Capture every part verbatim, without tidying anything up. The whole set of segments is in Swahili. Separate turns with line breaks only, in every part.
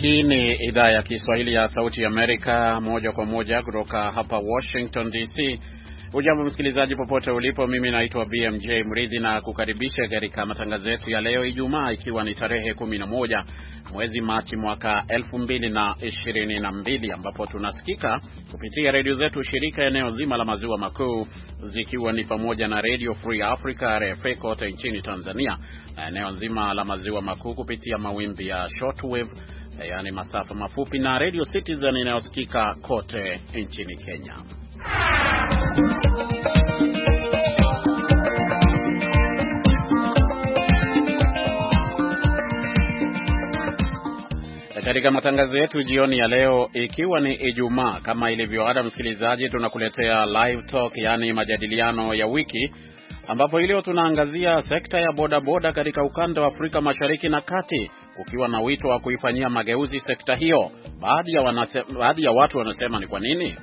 Hii ni idhaa ya Kiswahili ya Sauti ya Amerika, moja kwa moja kutoka hapa Washington D C. Ujambo msikilizaji popote ulipo, mimi naitwa B M J Mridhi na kukaribisha katika matangazo yetu ya leo Ijumaa, ikiwa ni tarehe kumi na moja mwezi Machi mwaka elfu mbili ishirini na mbili, ambapo tunasikika kupitia redio zetu shirika eneo zima la maziwa makuu, zikiwa ni pamoja na Radio Free Africa R F A kote nchini Tanzania na eneo zima la maziwa makuu kupitia mawimbi ya shortwave, yaani masafa mafupi, na Radio Citizen inayosikika kote nchini Kenya. Katika matangazo yetu jioni ya leo, ikiwa ni Ijumaa, kama ilivyo ada msikilizaji, tunakuletea live talk, yani majadiliano ya wiki, ambapo leo tunaangazia sekta ya bodaboda katika ukanda wa Afrika Mashariki na Kati, kukiwa na wito wa kuifanyia mageuzi sekta hiyo. Baadhi ya wanasema, baadhi ya watu wanasema ni kwa nini?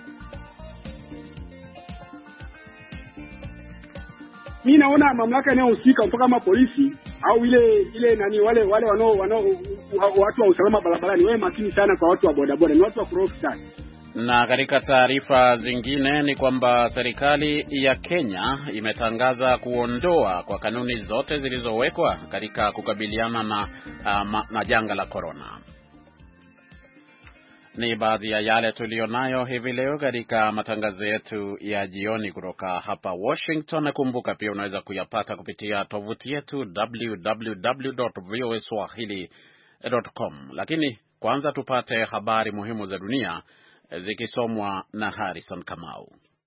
Mimi naona mamlaka inayohusika kutoka kama polisi au ile ile nani wale wale wanao wanao watu wa usalama barabarani, wewe makini sana kwa watu wa bodaboda, ni watu wa kurofi sana.
Na katika taarifa zingine ni kwamba serikali ya Kenya imetangaza kuondoa kwa kanuni zote zilizowekwa katika kukabiliana na, uh, na janga la corona. Ni baadhi ya yale tulionayo hivi leo katika matangazo yetu ya jioni kutoka hapa Washington. Na kumbuka pia unaweza kuyapata kupitia tovuti yetu w w w dot v o a swahili dot com. Lakini kwanza tupate habari muhimu za dunia zikisomwa na Harrison Kamau.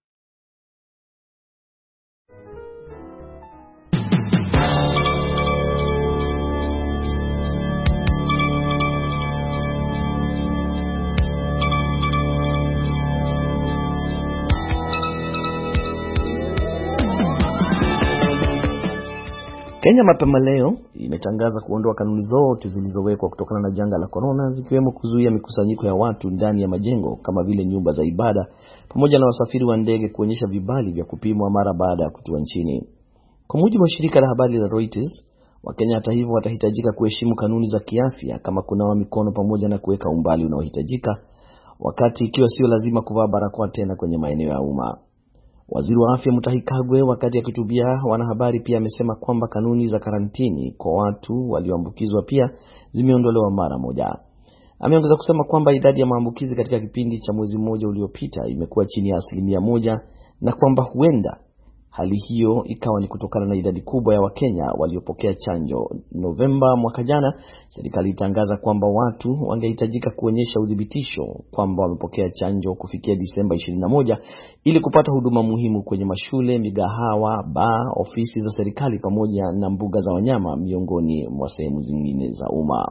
Kenya mapema leo imetangaza kuondoa kanuni zote zilizowekwa kutokana na janga la corona, zikiwemo kuzuia mikusanyiko ya watu ndani ya majengo kama vile nyumba za ibada, pamoja na wasafiri wa ndege kuonyesha vibali vya kupimwa mara baada ya kutua nchini. Kwa mujibu wa shirika la habari la Reuters, Wakenya hata hivyo watahitajika kuheshimu kanuni za kiafya kama kunawa mikono pamoja na kuweka umbali unaohitajika, wakati ikiwa sio lazima kuvaa barakoa tena kwenye maeneo ya umma. Waziri wa Afya Mutahi Kagwe wakati akihutubia wanahabari pia amesema kwamba kanuni za karantini kwa watu walioambukizwa pia zimeondolewa mara moja. Ameongeza kusema kwamba idadi ya maambukizi katika kipindi cha mwezi mmoja uliopita imekuwa chini ya asilimia moja, na kwamba huenda hali hiyo ikawa ni kutokana na idadi kubwa ya Wakenya waliopokea chanjo. Novemba mwaka jana, serikali itangaza kwamba watu wangehitajika kuonyesha udhibitisho kwamba wamepokea chanjo kufikia Disemba ishirini na moja ili kupata huduma muhimu kwenye mashule, migahawa, baa, ofisi za serikali pamoja na mbuga za wanyama, miongoni mwa sehemu zingine za umma.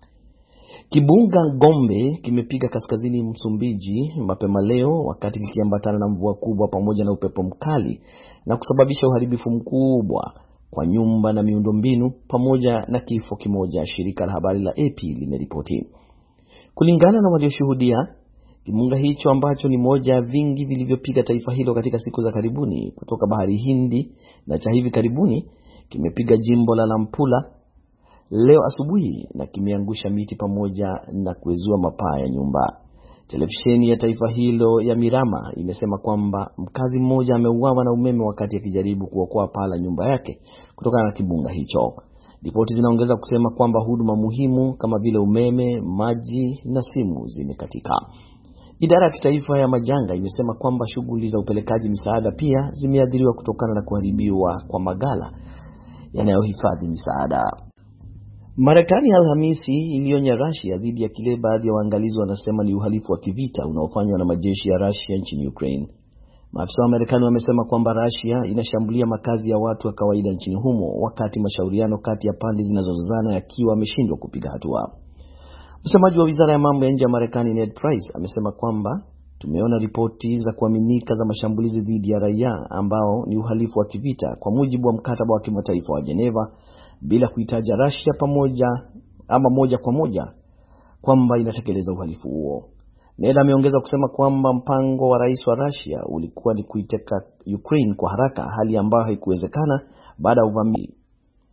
Kibunga Gombe kimepiga kaskazini Msumbiji mapema leo, wakati kikiambatana na mvua kubwa pamoja na upepo mkali na kusababisha uharibifu mkubwa kwa nyumba na miundombinu pamoja na kifo kimoja, shirika la habari la A P limeripoti. Kulingana na walioshuhudia, kimbunga hicho ambacho ni moja ya vingi vilivyopiga taifa hilo katika siku za karibuni kutoka Bahari Hindi na cha hivi karibuni, kimepiga jimbo la Nampula leo asubuhi na kimeangusha miti pamoja na kuezua mapaa ya nyumba. Televisheni ya taifa hilo ya Mirama imesema kwamba mkazi mmoja ameuawa na umeme wakati akijaribu kuokoa paa la nyumba yake kutokana na kimbunga hicho. Ripoti zinaongeza kusema kwamba huduma muhimu kama vile umeme, maji na simu zimekatika. Idara ya kitaifa ya majanga imesema kwamba shughuli za upelekaji misaada pia zimeathiriwa kutokana na kuharibiwa kwa magala yanayohifadhi misaada. Marekani Alhamisi ilionya Russia dhidi ya kile baadhi ya waangalizi wanasema ni uhalifu wa kivita unaofanywa na majeshi ya Russia nchini Ukraine. Maafisa wa Marekani wamesema kwamba Russia inashambulia makazi ya watu wa kawaida nchini humo, wakati mashauriano kati ya pande zinazozozana yakiwa yameshindwa kupiga hatua. Msemaji wa Wizara ya Mambo ya Nje ya Marekani Ned Price amesema kwamba tumeona ripoti za kuaminika za mashambulizi dhidi ya raia ambao ni uhalifu wa kivita kwa mujibu wa mkataba wa kimataifa wa Geneva, bila kuitaja Russia pamoja ama moja kwa moja kwamba inatekeleza uhalifu huo. Ned ameongeza kusema kwamba mpango wa rais wa Russia ulikuwa ni kuiteka Ukraine kwa haraka, hali ambayo haikuwezekana baada ya uvamizi.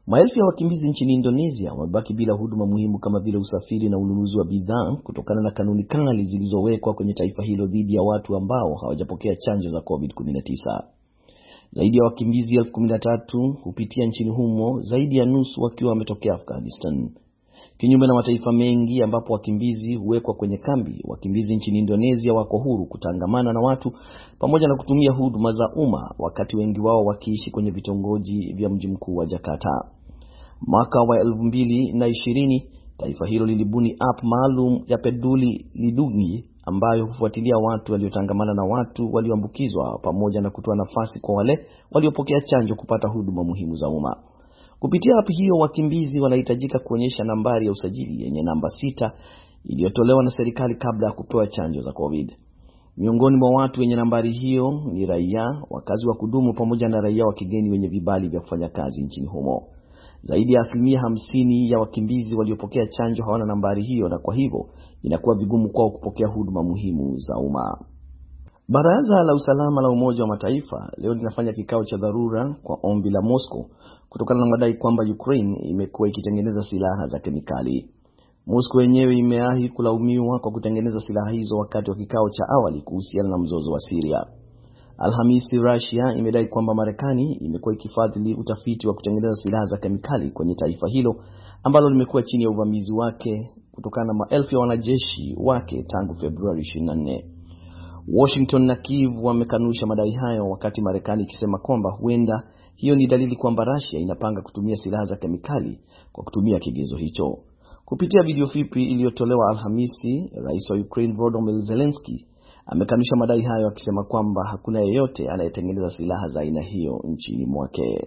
Maelfu ya wakimbizi nchini Indonesia wamebaki bila huduma muhimu kama vile usafiri na ununuzi wa bidhaa kutokana na kanuni kali zilizowekwa kwenye taifa hilo dhidi ya watu ambao hawajapokea chanjo za covid kumi na tisa. Zaidi ya wakimbizi elfu kumi na tatu hupitia nchini humo, zaidi ya nusu wakiwa wametokea Afghanistan. Kinyume na mataifa mengi ambapo wakimbizi huwekwa kwenye kambi, wakimbizi nchini Indonesia wako huru kutangamana na watu pamoja na kutumia huduma za umma, wakati wengi wao wakiishi kwenye vitongoji vya mji mkuu wa Jakarta. Mwaka wa elfu mbili na ishirini, taifa hilo lilibuni app maalum ya Peduli Lindungi ambayo hufuatilia watu waliotangamana na watu walioambukizwa pamoja na kutoa nafasi kwa wale waliopokea chanjo kupata huduma muhimu za umma. Kupitia app hiyo, wakimbizi wanahitajika kuonyesha nambari ya usajili yenye namba sita iliyotolewa na serikali kabla ya kupewa chanjo za COVID. Miongoni mwa watu wenye nambari hiyo ni raia, wakazi wa kudumu pamoja na raia wa kigeni wenye vibali vya kufanya kazi nchini humo. Zaidi ya asilimia hamsini ya wakimbizi waliopokea chanjo hawana nambari hiyo, na kwa hivyo inakuwa vigumu kwao kupokea huduma muhimu za umma. Baraza la Usalama la Umoja wa Mataifa leo linafanya kikao cha dharura kwa ombi la Moscow kutokana na madai kwamba Ukraine imekuwa ikitengeneza silaha za kemikali. Moscow yenyewe imeahi kulaumiwa kwa kutengeneza silaha hizo wakati wa kikao cha awali kuhusiana na mzozo wa Syria. Alhamisi, Russia imedai kwamba Marekani imekuwa ikifadhili utafiti wa kutengeneza silaha za kemikali kwenye taifa hilo ambalo limekuwa chini ya uvamizi wake kutokana na maelfu ya wanajeshi wake tangu Februari ishirini na nne. Washington na Kiev wamekanusha madai hayo, wakati Marekani ikisema kwamba huenda hiyo ni dalili kwamba Russia inapanga kutumia silaha za kemikali kwa kutumia kigezo hicho. Kupitia video fupi iliyotolewa Alhamisi, Rais wa Ukraine Volodymyr Zelensky amekanusha madai hayo, akisema kwamba hakuna yeyote anayetengeneza silaha za aina hiyo nchini mwake.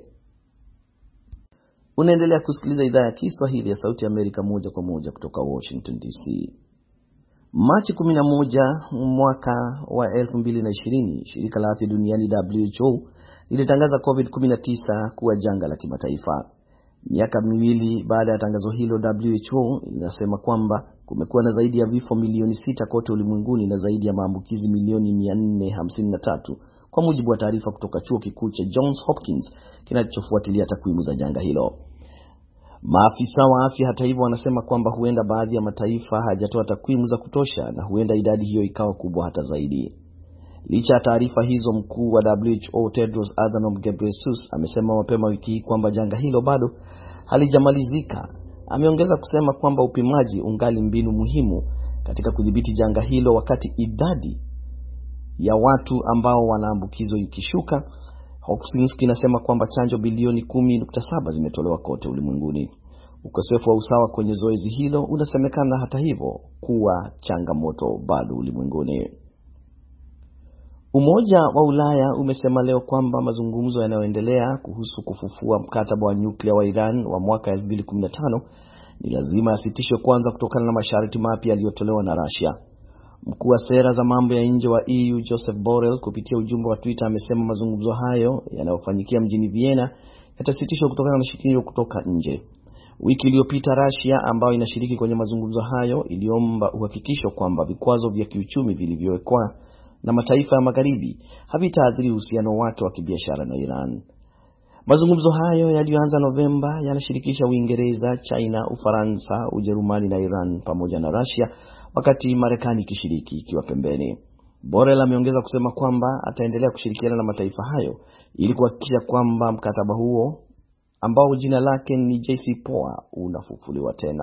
Unaendelea kusikiliza idhaa ya Kiswahili ya Sauti ya Amerika moja kwa moja kutoka Washington D C. Machi kumi na moja mwaka wa elfu mbili na ishirini, shirika la afya duniani W H O lilitangaza covid kumi na tisa kuwa janga la kimataifa. Miaka miwili baada ya tangazo hilo, W H O linasema kwamba kumekuwa na zaidi ya vifo milioni sita kote ulimwenguni na zaidi ya maambukizi milioni mia nne hamsini na tatu, kwa mujibu wa taarifa kutoka chuo kikuu cha Johns Hopkins kinachofuatilia takwimu za janga hilo. Maafisa wa afya hata hivyo wanasema kwamba huenda baadhi ya mataifa hajatoa takwimu za kutosha na huenda idadi hiyo ikawa kubwa hata zaidi. Licha ya taarifa hizo, mkuu wa W H O Tedros Adhanom Ghebreyesus amesema mapema wiki hii kwamba janga hilo bado halijamalizika. Ameongeza kusema kwamba upimaji ungali mbinu muhimu katika kudhibiti janga hilo, wakati idadi ya watu ambao wanaambukizwa ikishuka. Hopkins kinasema kwamba chanjo bilioni kumi nukta saba zimetolewa kote ulimwenguni. Ukosefu wa usawa kwenye zoezi hilo unasemekana hata hivyo kuwa changamoto bado ulimwenguni. Umoja wa Ulaya umesema leo kwamba mazungumzo yanayoendelea kuhusu kufufua mkataba wa nyuklia wa Iran wa mwaka elfu mbili kumi na tano ni lazima yasitishwe kwanza kutokana na masharti mapya yaliyotolewa na Russia. Mkuu wa sera za mambo ya nje wa E U Joseph Borrell kupitia ujumbe wa Twitter amesema mazungumzo hayo yanayofanyikia mjini Vienna yatasitishwa kutokana na shinikizo kutoka nje. Wiki iliyopita Russia, ambayo inashiriki kwenye mazungumzo hayo, iliomba uhakikisho kwamba vikwazo vya kiuchumi vilivyowekwa na mataifa ya magharibi havitaathiri uhusiano wake wa kibiashara na Iran. Mazungumzo hayo yaliyoanza Novemba yanashirikisha Uingereza, China, Ufaransa, Ujerumani na Iran pamoja na Russia, wakati Marekani ikishiriki ikiwa pembeni. Borrell ameongeza kusema kwamba ataendelea kushirikiana na mataifa hayo ili kuhakikisha kwamba mkataba huo ambao jina lake ni J C P O A unafufuliwa tena.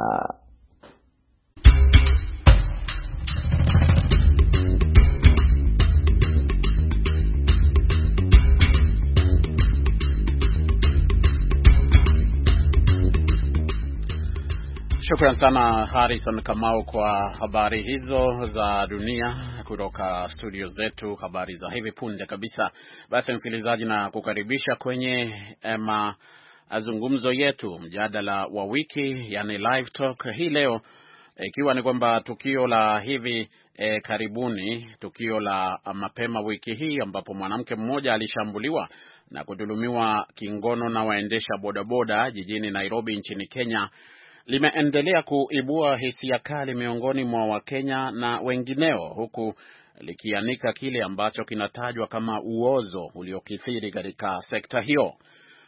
Shukran sana Harrison Kamau kwa habari hizo za dunia kutoka studio zetu, habari za hivi punde kabisa. Basi msikilizaji, na kukaribisha kwenye ema mazungumzo yetu, mjadala wa wiki, yani live talk hii leo, ikiwa ni kwamba tukio la hivi e, karibuni, tukio la mapema wiki hii ambapo mwanamke mmoja alishambuliwa na kudhulumiwa kingono na waendesha bodaboda jijini Nairobi nchini Kenya limeendelea kuibua hisia kali miongoni mwa Wakenya na wengineo, huku likianika kile ambacho kinatajwa kama uozo uliokithiri katika sekta hiyo.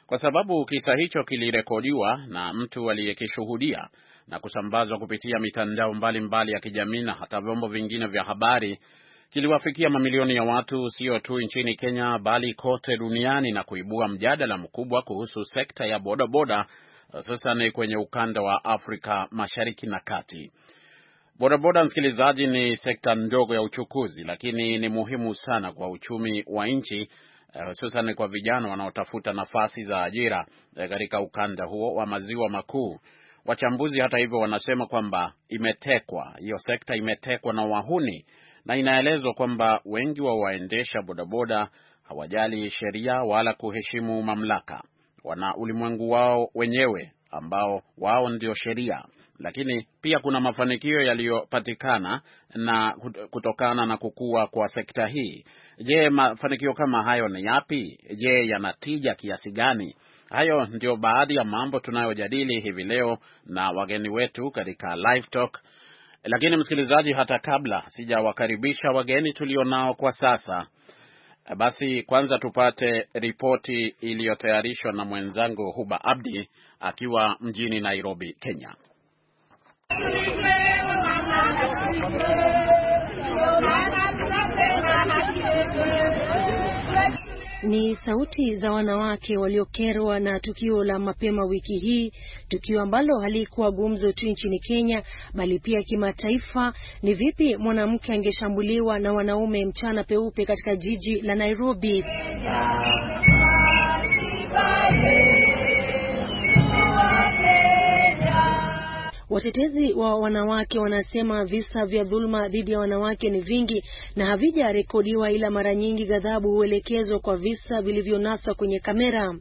kwa sababu kisa hicho kilirekodiwa na mtu aliyekishuhudia na kusambazwa kupitia mitandao mbalimbali mbali ya kijamii na hata vyombo vingine vya habari. Kiliwafikia mamilioni ya watu, sio tu nchini Kenya bali kote duniani, na kuibua mjadala mkubwa kuhusu sekta ya bodaboda, hususan kwenye ukanda wa Afrika Mashariki na Kati. Bodaboda, msikilizaji, ni sekta ndogo ya uchukuzi, lakini ni muhimu sana kwa uchumi wa nchi, hususan kwa vijana wanaotafuta nafasi za ajira katika ukanda huo wa maziwa makuu. Wachambuzi hata hivyo wanasema kwamba imetekwa, hiyo sekta imetekwa na wahuni, na inaelezwa kwamba wengi wa waendesha bodaboda hawajali sheria wala kuheshimu mamlaka. Wana ulimwengu wao wenyewe ambao wao ndio sheria. Lakini pia kuna mafanikio yaliyopatikana na kutokana na kukua kwa sekta hii. Je, mafanikio kama hayo ni yapi? Je, yanatija kiasi gani? Hayo ndio baadhi ya mambo tunayojadili hivi leo na wageni wetu katika Live Talk. Lakini msikilizaji, hata kabla sijawakaribisha wageni tulionao kwa sasa, basi kwanza tupate ripoti iliyotayarishwa na mwenzangu Huba Abdi akiwa mjini Nairobi, Kenya.
Ni sauti za wanawake waliokerwa na tukio la mapema wiki hii, tukio ambalo halikuwa gumzo tu nchini Kenya bali pia kimataifa. Ni vipi mwanamke angeshambuliwa na wanaume mchana peupe katika jiji la Nairobi? Watetezi wa wanawake wanasema visa vya dhulma dhidi ya wanawake ni vingi na havijarekodiwa, ila mara nyingi ghadhabu huelekezwa kwa visa vilivyonaswa kwenye kamera.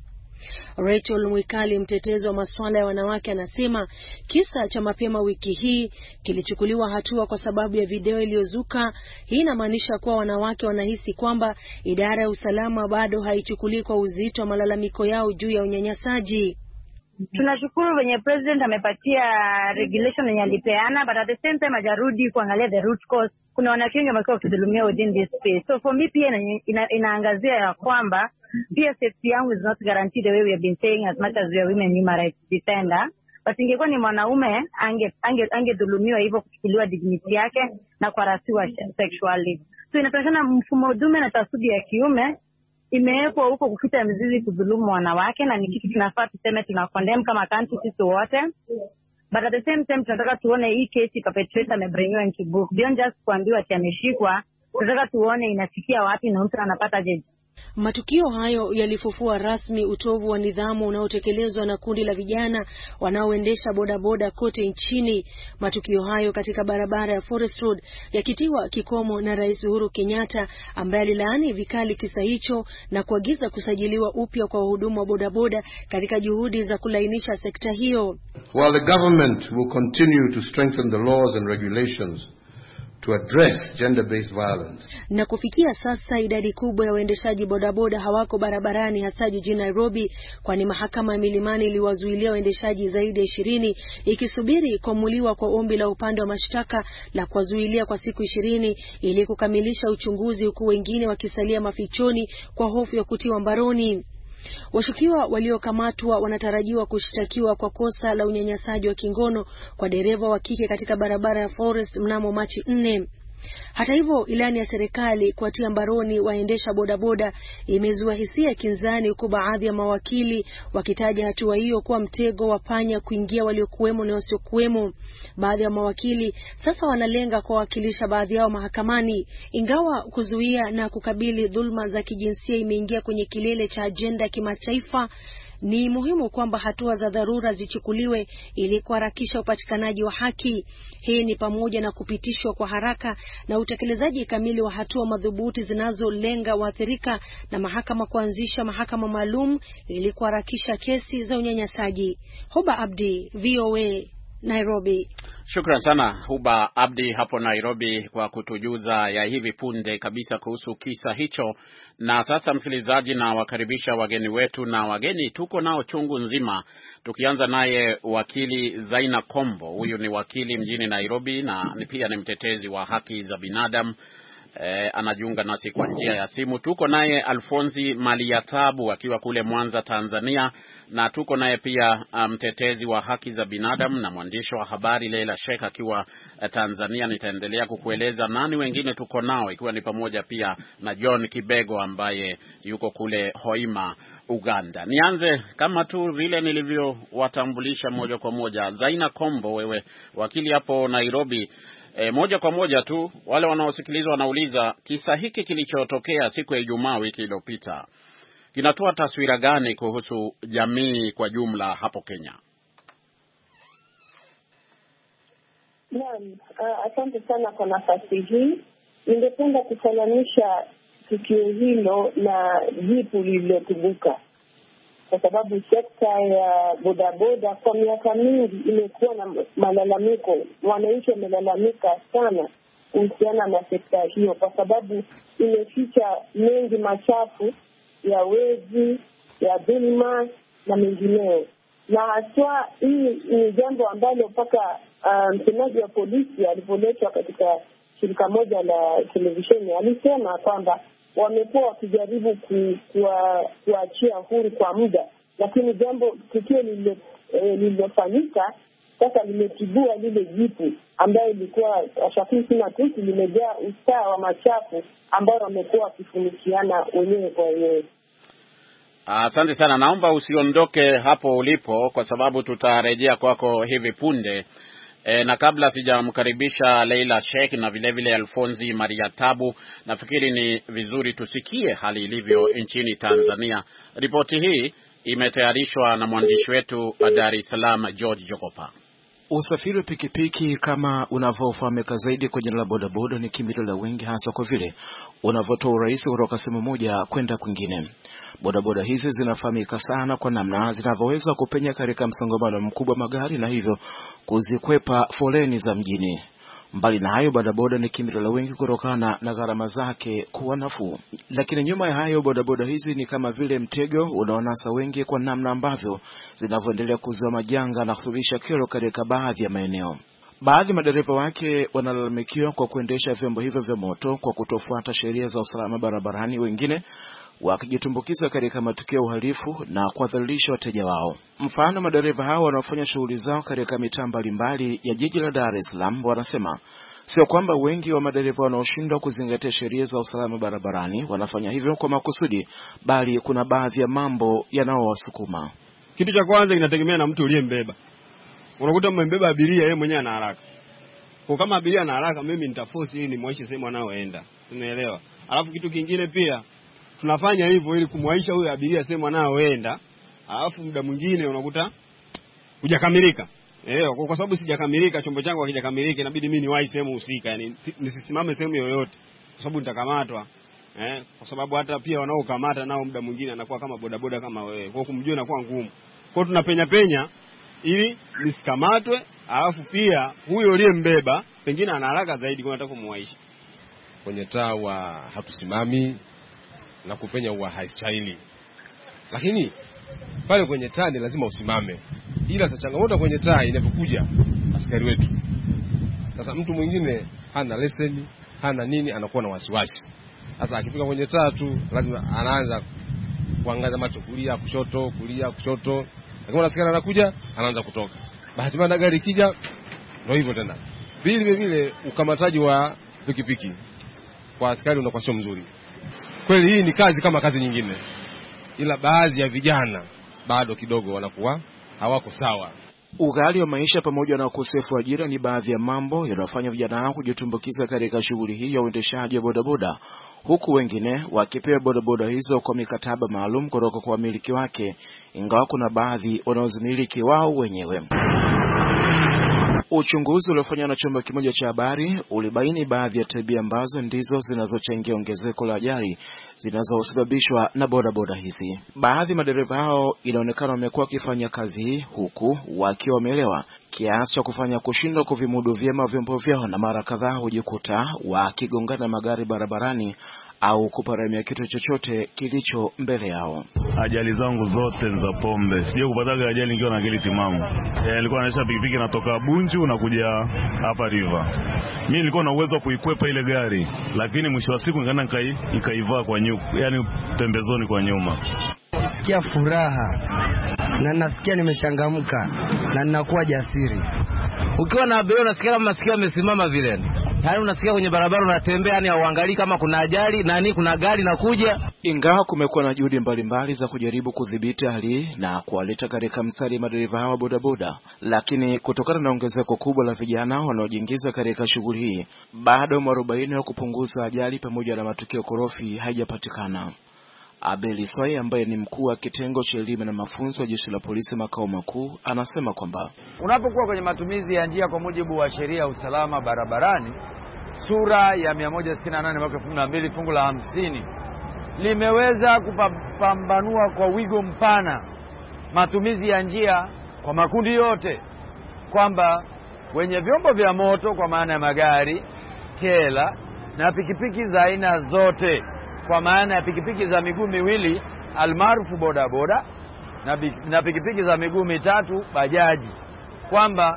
Rachel Mwikali, mtetezi wa masuala ya wanawake, anasema kisa cha mapema wiki hii kilichukuliwa hatua kwa sababu ya video iliyozuka. Hii inamaanisha kuwa wanawake wanahisi kwamba idara ya usalama bado haichukuli kwa uzito wa malalamiko yao juu ya unyanyasaji.
Tunashukuru wenye president amepatia regulation yenye alipeana, but at the same time hajarudi kuangalia the root cause. Kuna wanawake wengi ambao wakidhulumiwa within this space. So for me pia ina, inaangazia ya kwamba pia safety yangu is not guaranteed the way we have been saying as much as we are women human rights defender. But ingekuwa ni mwanaume ange ange angedhulumiwa hivyo, kuchukuliwa dignity yake na kuharasiwa sexually. So inatokana mfumo dume na taasudi ya kiume imewekwa huko kufita mzizi kudhulumu wanawake, na ni kitu tunafaa tuseme tuna condemn kama country sisi wote. But at the same time tunataka tuone hii case perpetrator amebringiwa into book. Beyond just kuambiwa ati ameshikwa, tunataka tuone inafikia wapi na mtu anapata jeji.
Matukio hayo yalifufua rasmi utovu wa nidhamu unaotekelezwa na kundi la vijana wanaoendesha bodaboda kote nchini. Matukio hayo katika barabara ya Forest Road yakitiwa kikomo na Rais Uhuru Kenyatta, ambaye alilaani vikali kisa hicho na kuagiza kusajiliwa upya kwa wahudumu wa bodaboda katika juhudi za kulainisha sekta hiyo.
While the government will continue to strengthen the laws and regulations to address gender-based violence.
Na kufikia sasa idadi kubwa ya waendeshaji bodaboda hawako barabarani, hasa jijini Nairobi, kwani mahakama ya Milimani iliwazuilia waendeshaji zaidi ya ishirini ikisubiri kuamuliwa kwa ombi la upande wa mashtaka la kuwazuilia kwa siku ishirini ili kukamilisha uchunguzi, huku wengine wakisalia mafichoni kwa hofu ya kutiwa mbaroni. Washukiwa waliokamatwa wanatarajiwa kushtakiwa kwa kosa la unyanyasaji wa kingono kwa dereva wa kike katika barabara ya Forest mnamo Machi nne. Hata hivyo, ilani ya serikali kuatia mbaroni waendesha bodaboda imezua hisia kinzani, huku baadhi ya mawakili wakitaja hatua hiyo kuwa mtego wa panya kuingia waliokuwemo na wasiokuwemo. Baadhi ya mawakili sasa wanalenga kuwakilisha baadhi yao mahakamani. Ingawa kuzuia na kukabili dhulma za kijinsia imeingia kwenye kilele cha ajenda kimataifa, ni muhimu kwamba hatua za dharura zichukuliwe ili kuharakisha upatikanaji wa haki. Hii ni pamoja na kupitishwa kwa haraka na utekelezaji kamili wa hatua madhubuti zinazolenga waathirika, na mahakama kuanzisha mahakama maalum ili kuharakisha kesi za unyanyasaji. Huba Abdi, V O A, Nairobi.
Shukran sana Huba Abdi hapo Nairobi kwa kutujuza ya hivi punde kabisa kuhusu kisa hicho. Na sasa msikilizaji, na wakaribisha wageni wetu, na wageni tuko nao chungu nzima, tukianza naye wakili Zaina Kombo. Huyu ni wakili mjini Nairobi na pia ni mtetezi wa haki za binadamu. E, anajiunga nasi kwa njia ya simu. Tuko naye Alfonsi Maliatabu akiwa kule Mwanza, Tanzania, na tuko naye pia mtetezi um, wa haki za binadamu na mwandishi wa habari Leila Sheikh akiwa uh, Tanzania. Nitaendelea kukueleza nani wengine tuko nao, ikiwa ni pamoja pia na John Kibego ambaye yuko kule Hoima, Uganda. Nianze kama tu vile nilivyowatambulisha moja kwa moja. Zaina Kombo, wewe wakili hapo Nairobi. E, moja kwa moja tu wale wanaosikiliza wanauliza, kisa hiki kilichotokea siku ya Ijumaa wiki iliyopita kinatoa taswira gani kuhusu jamii kwa jumla hapo Kenya?
Naam, uh, asante sana kwa nafasi hii. Ningependa kufananisha tukio hilo na jipu lililotubuka, kwa sababu sekta ya bodaboda kwa miaka mingi imekuwa na malalamiko. Wananchi wamelalamika sana kuhusiana na sekta hiyo, kwa sababu imeficha mengi machafu ya wezi, ya dhulma na mengineo. Na haswa hii ni jambo ambalo mpaka msemaji um, wa polisi alipoletwa katika shirika moja la televisheni alisema kwamba wamekuwa wakijaribu kuachia huru kwa muda, lakini jambo tukio lililofanyika eh, sasa limetibua lile jipu ambayo ilikuwa shafisi na tusi limejaa ustaa wa machafu ambao wamekuwa wakifunikiana wenyewe kwa wenyewe.
Asante uh, sana. Naomba usiondoke hapo ulipo kwa sababu tutarejea kwako hivi punde. E, na kabla sijamkaribisha Leila Sheikh na vile vile Alfonsi Maliatabu, nafikiri ni vizuri tusikie hali ilivyo nchini Tanzania. Ripoti hii imetayarishwa na mwandishi wetu Dar es Salaam George Jokopa.
Usafiri wa pikipiki kama unavyofahamika zaidi kwa jina la bodaboda ni kimbilio la wengi, hasa kwa vile unavotoa urahisi kutoka sehemu moja kwenda kwingine. Bodaboda hizi zinafahamika sana kwa namna zinavyoweza kupenya katika msongamano mkubwa magari na hivyo kuzikwepa foleni za mjini. Mbali na hayo, bodaboda ni kimbilio la wengi kutokana na gharama zake kuwa nafuu. Lakini nyuma ya hayo, bodaboda hizi ni kama vile mtego unaonasa wengi kwa namna ambavyo zinavyoendelea kuzua majanga na kusababisha kero katika baadhi ya maeneo. Baadhi madereva wake wanalalamikiwa kwa kuendesha vyombo hivyo vya moto kwa kutofuata sheria za usalama barabarani, wengine wakijitumbukiza katika matukio ya uhalifu na kuwadhalilisha wateja wao. Mfano, madereva hao wanaofanya shughuli zao katika mitaa mbalimbali ya jiji la Dar es Salaam wanasema sio kwamba wengi wa madereva wanaoshindwa kuzingatia sheria za usalama barabarani wanafanya hivyo kwa makusudi, bali kuna baadhi ya mambo yanayowasukuma.
Kitu cha kwanza inategemea na mtu uliyembeba. Unakuta mmembeba abiria, yeye mwenyewe ana haraka. Kwa kama abiria ana haraka, mimi nitaforce ili nimwaishe sehemu anaoenda. Unaelewa? Alafu kitu kingine pia tunafanya hivyo ili kumwaisha huyo abiria sehemu anaoenda, alafu muda mwingine unakuta hujakamilika. Eh, kwa sababu sijakamilika, chombo changu hakijakamilika, inabidi mimi niwahi sehemu husika, yani nisisimame sehemu yoyote kwa sababu nitakamatwa. Eh, kwa sababu hata pia wanaokamata nao muda mwingine anakuwa kama bodaboda kama wewe. Kwa kumjua inakuwa ngumu. Kwa hiyo tunapenya penya ili nisikamatwe, alafu pia huyo aliyembeba pengine ana haraka zaidi kwa nataka kumwaisha.
Kwenye taa wa hatusimami na kupenya huwa haistahili. Lakini pale kwenye taa ni lazima usimame. Ila sasa changamoto kwenye taa inapokuja askari wetu. Sasa mtu mwingine hana leseni, hana nini, anakuwa na wasiwasi. Sasa akifika kwenye taa tu lazima anaanza kuangaza macho kulia, kushoto, kulia, kushoto. Kama askari anakuja, anaanza kutoka. Bahati mbaya gari kija, ndio hivyo tena. Vile vile ukamataji wa pikipiki kwa askari unakuwa sio mzuri. Kweli hii ni kazi kama kazi nyingine. Ila baadhi ya vijana bado kidogo wanakuwa hawako sawa.
Ughali wa maisha pamoja na ukosefu wa ajira ni baadhi ya mambo yanayofanya vijana hao kujitumbukiza katika shughuli hii ya uendeshaji wa bodaboda, huku wengine wakipewa bodaboda hizo kwa mikataba maalum kutoka kwa wamiliki wake, ingawa kuna baadhi wanaozimiliki wao wenyewe. Uchunguzi uliofanywa na chombo kimoja cha habari ulibaini baadhi ya tabia ambazo ndizo zinazochangia ongezeko la ajali zinazosababishwa na bodaboda hizi. Baadhi madereva hao inaonekana wamekuwa wakifanya kazi hii huku wakiwa wameelewa kiasi cha kufanya kushindwa kuvimudu vyema vyombo vyao, na mara kadhaa hujikuta wakigongana magari barabarani au kuparamia kitu chochote kilicho mbele yao.
Ajali zangu zote ni za pombe. Sije kupata ajali nikiwa na akili timamu. Eh, nilikuwa naendesha pikipiki natoka Bunju na kuja hapa River. Mimi nilikuwa na uwezo wa kuikwepa ile gari, lakini mwisho wa siku nikaenda nikai nikaivaa kwa nyuma, yani pembezoni kwa nyuma.
Nasikia furaha na nasikia nimechangamka na ninakuwa jasiri.
Ukiwa na abiria unasikia kama masikio yamesimama vile. Yaani unasikia kwenye barabara unatembea, yani hauangalii kama kuna ajali nani kuna gari nakuja.
Ingawa kumekuwa na juhudi mbalimbali za kujaribu kudhibiti hali na kuwaleta katika mstari madereva hawa bodaboda, lakini kutokana na ongezeko kubwa la vijana wanaojiingiza katika shughuli hii, bado mwarobaini wa kupunguza ajali pamoja na matukio korofi haijapatikana. Abeli Swai ambaye ni mkuu wa kitengo cha elimu na mafunzo ya Jeshi la Polisi makao makuu anasema kwamba
unapokuwa kwenye matumizi ya njia kwa mujibu wa sheria ya usalama barabarani sura ya mia moja sitini na nane mwaka elfu mbili na mbili fungu la hamsini limeweza kupambanua kwa wigo mpana matumizi ya njia kwa makundi yote, kwamba wenye vyombo vya moto kwa maana ya magari, tela na pikipiki za aina zote kwa maana ya pikipiki za miguu miwili almaarufu bodaboda na, na pikipiki za miguu mitatu bajaji, kwamba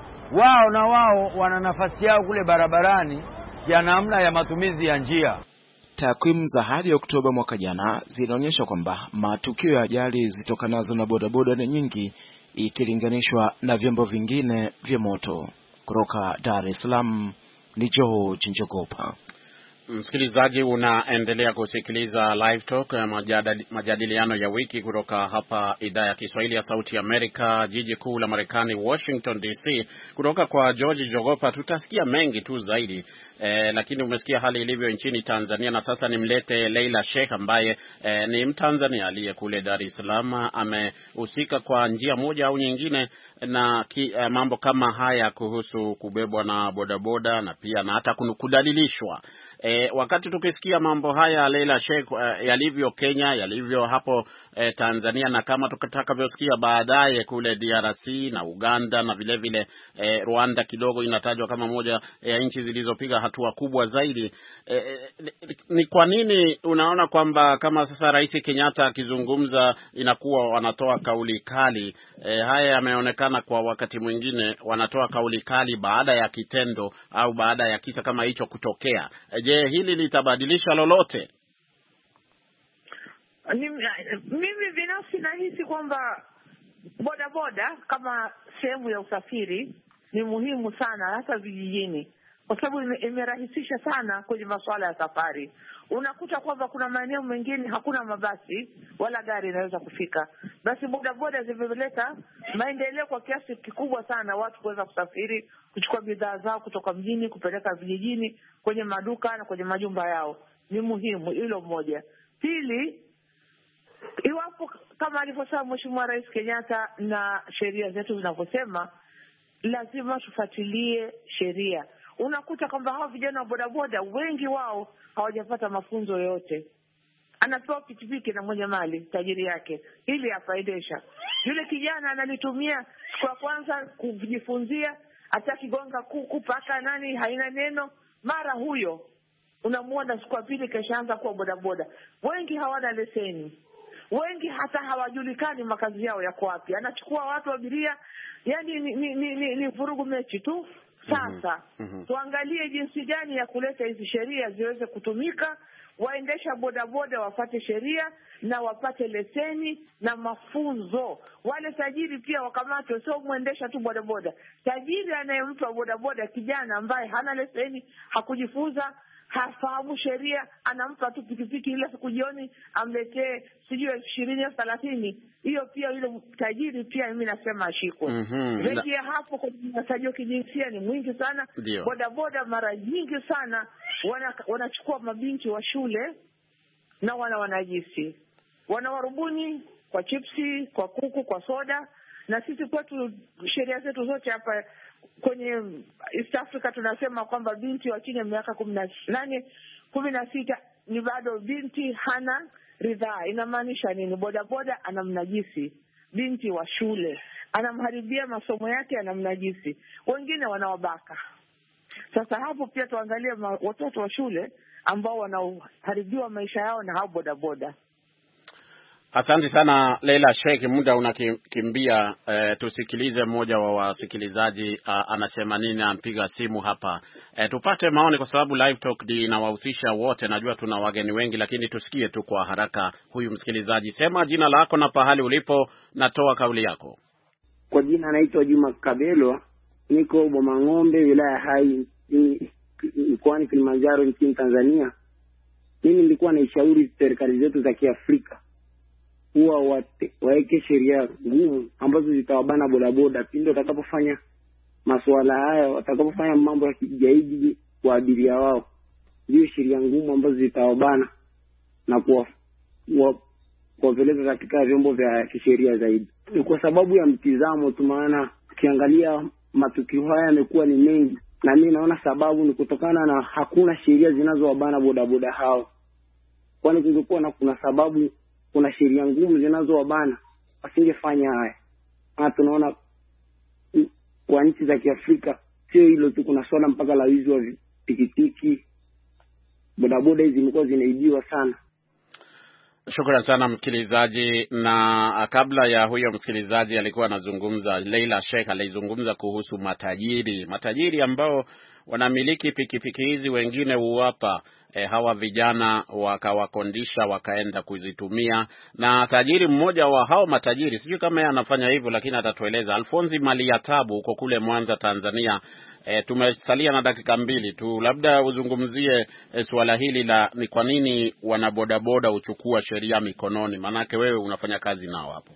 wao na wao wana nafasi yao kule barabarani ya namna ya matumizi ya njia.
Takwimu za hadi Oktoba mwaka jana zinaonyesha kwamba matukio ya ajali zitokanazo na bodaboda ni nyingi ikilinganishwa na vyombo vingine vya moto. Kutoka Dar es Salaam ni George Njogopa.
Msikilizaji, unaendelea kusikiliza Live Talk, majadili, majadiliano ya wiki kutoka hapa idhaa ya Kiswahili ya Sauti ya Amerika, jiji kuu la Marekani, Washington D C. Kutoka kwa George Jogopa tutasikia mengi tu zaidi, eh, lakini umesikia hali ilivyo nchini Tanzania, na sasa nimlete Leila Sheikh ambaye eh, ni Mtanzania aliye kule Dar es Salaam. Amehusika kwa njia moja au nyingine na ki, eh, mambo kama haya kuhusu kubebwa na bodaboda na pia na hata kudalilishwa. E, wakati tukisikia mambo haya Leila Sheikh, uh, yalivyo Kenya, yalivyo hapo eh, Tanzania, na kama tutakavyosikia baadaye kule D R C na Uganda na vile vile eh, Rwanda kidogo inatajwa kama moja ya eh, nchi zilizopiga hatua kubwa zaidi. Eh, ni kwa nini unaona kwamba kama sasa Rais Kenyatta akizungumza inakuwa wanatoa kauli kali? Eh, haya yameonekana kwa wakati mwingine wanatoa kauli kali baada ya kitendo au baada ya kisa kama hicho kutokea. Je, hili litabadilisha lolote?
Mimi binafsi nahisi kwamba bodaboda kama sehemu ya usafiri ni muhimu sana hata vijijini, kwa sababu imerahisisha sana kwenye masuala ya safari. Unakuta kwamba kuna maeneo mengine hakuna mabasi wala gari inaweza kufika. Basi bodaboda zimeleta maendeleo kwa kiasi kikubwa sana, watu kuweza kusafiri, kuchukua bidhaa zao kutoka mjini kupeleka vijijini kwenye maduka na kwenye majumba yao. Ni muhimu hilo moja. Pili, iwapo kama alivyosema Mheshimiwa Rais Kenyatta na sheria zetu zinavyosema, lazima tufuatilie sheria. Unakuta kwamba hao vijana wa bodaboda wengi wao hawajapata mafunzo yote. Anapewa pikipiki na mwenye mali, tajiri yake, ili afaidisha. Yule kijana analitumia kwa kwanza kujifunzia, atakigonga kuku paka nani haina neno, mara huyo unamuona siku ya pili keshaanza kuwa bodaboda. Wengi hawana leseni. Wengi hata hawajulikani makazi yao yako wapi. Anachukua watu abiria, yani ni ni, ni, ni, ni vurugu mechi tu. Sasa mm-hmm. tuangalie jinsi gani ya kuleta hizi sheria ziweze kutumika. Waendesha bodaboda wapate sheria na wapate leseni na mafunzo. Wale tajiri pia wakamatwe, sio muendesha tu bodaboda. Tajiri anayempa bodaboda kijana ambaye hana leseni, hakujifunza, hafahamu sheria, anampa tu pikipiki ile siku jioni amletee sijui ishirini au thelathini, hiyo pia ile tajiri pia mimi nasema ashikwe.
Mhm.
Zaidi ya hapo, kwa unyanyasaji kijinsia ni mwingi sana.
Dio.
Bodaboda mara nyingi sana wana, wanachukua mabinti wa shule na wana wanajisi. Wanawarubuni kwa chipsi, kwa kuku, kwa soda. Na sisi kwetu sheria zetu zote hapa kwenye East Africa tunasema kwamba binti wa chini ya miaka kumi na nane, kumi na sita ni bado binti, hana ridhaa. Inamaanisha nini? Bodaboda anamnajisi binti wa shule, anamharibia masomo yake, anamnajisi. Wengine wanawabaka. Sasa hapo pia tuangalie watoto wa shule ambao wanaharibiwa maisha yao na hao bodaboda.
Asante sana Leila Sheikh, muda unakimbia. E, tusikilize mmoja wa wasikilizaji anasema nini, ampiga simu hapa. E, tupate maoni kwa sababu live talk inawahusisha wote. Najua tuna wageni wengi, lakini tusikie tu kwa haraka huyu msikilizaji. Sema jina lako na pahali ulipo, natoa kauli yako.
Kwa jina naitwa Juma Kabelwa, niko Bomang'ombe, wilaya Hai, mkoani Kilimanjaro, nchini Tanzania. Mimi nilikuwa naishauri serikali zetu za Kiafrika huwa waweke sheria ngumu ambazo zitawabana bodaboda pindi watakapofanya masuala haya, watakapofanya mambo ya kigaidi kwa abiria wao. Hiyo sheria ngumu ambazo zitawabana na kuwa kuwapeleka katika vyombo vya kisheria zaidi. Ni kwa sababu ya mtizamo tu, maana ukiangalia matukio haya yamekuwa ni mengi, na mimi naona sababu ni kutokana na hakuna sheria zinazowabana bodaboda hao. Kwani kungekuwa na kuna sababu, kuna sheria ngumu zinazowabana, wasingefanya haya. Na tunaona kwa nchi za Kiafrika sio hilo tu, kuna swala mpaka la wizi wa pikipiki, bodaboda hizi zimekuwa zinaibiwa sana.
Shukrani sana msikilizaji. Na kabla ya huyo msikilizaji alikuwa anazungumza, Leila Sheikh alizungumza kuhusu matajiri, matajiri ambao wanamiliki pikipiki hizi, wengine huwapa E, hawa vijana wakawakondisha wakaenda kuzitumia. Na tajiri mmoja wa hao matajiri, sijui kama yeye anafanya hivyo, lakini atatueleza, Alfonsi Maliatabu huko kule Mwanza, Tanzania. E, tumesalia na dakika mbili tu, labda uzungumzie e, swala hili la ni kwa nini wanabodaboda uchukua sheria mikononi, manake wewe unafanya kazi nao hapo.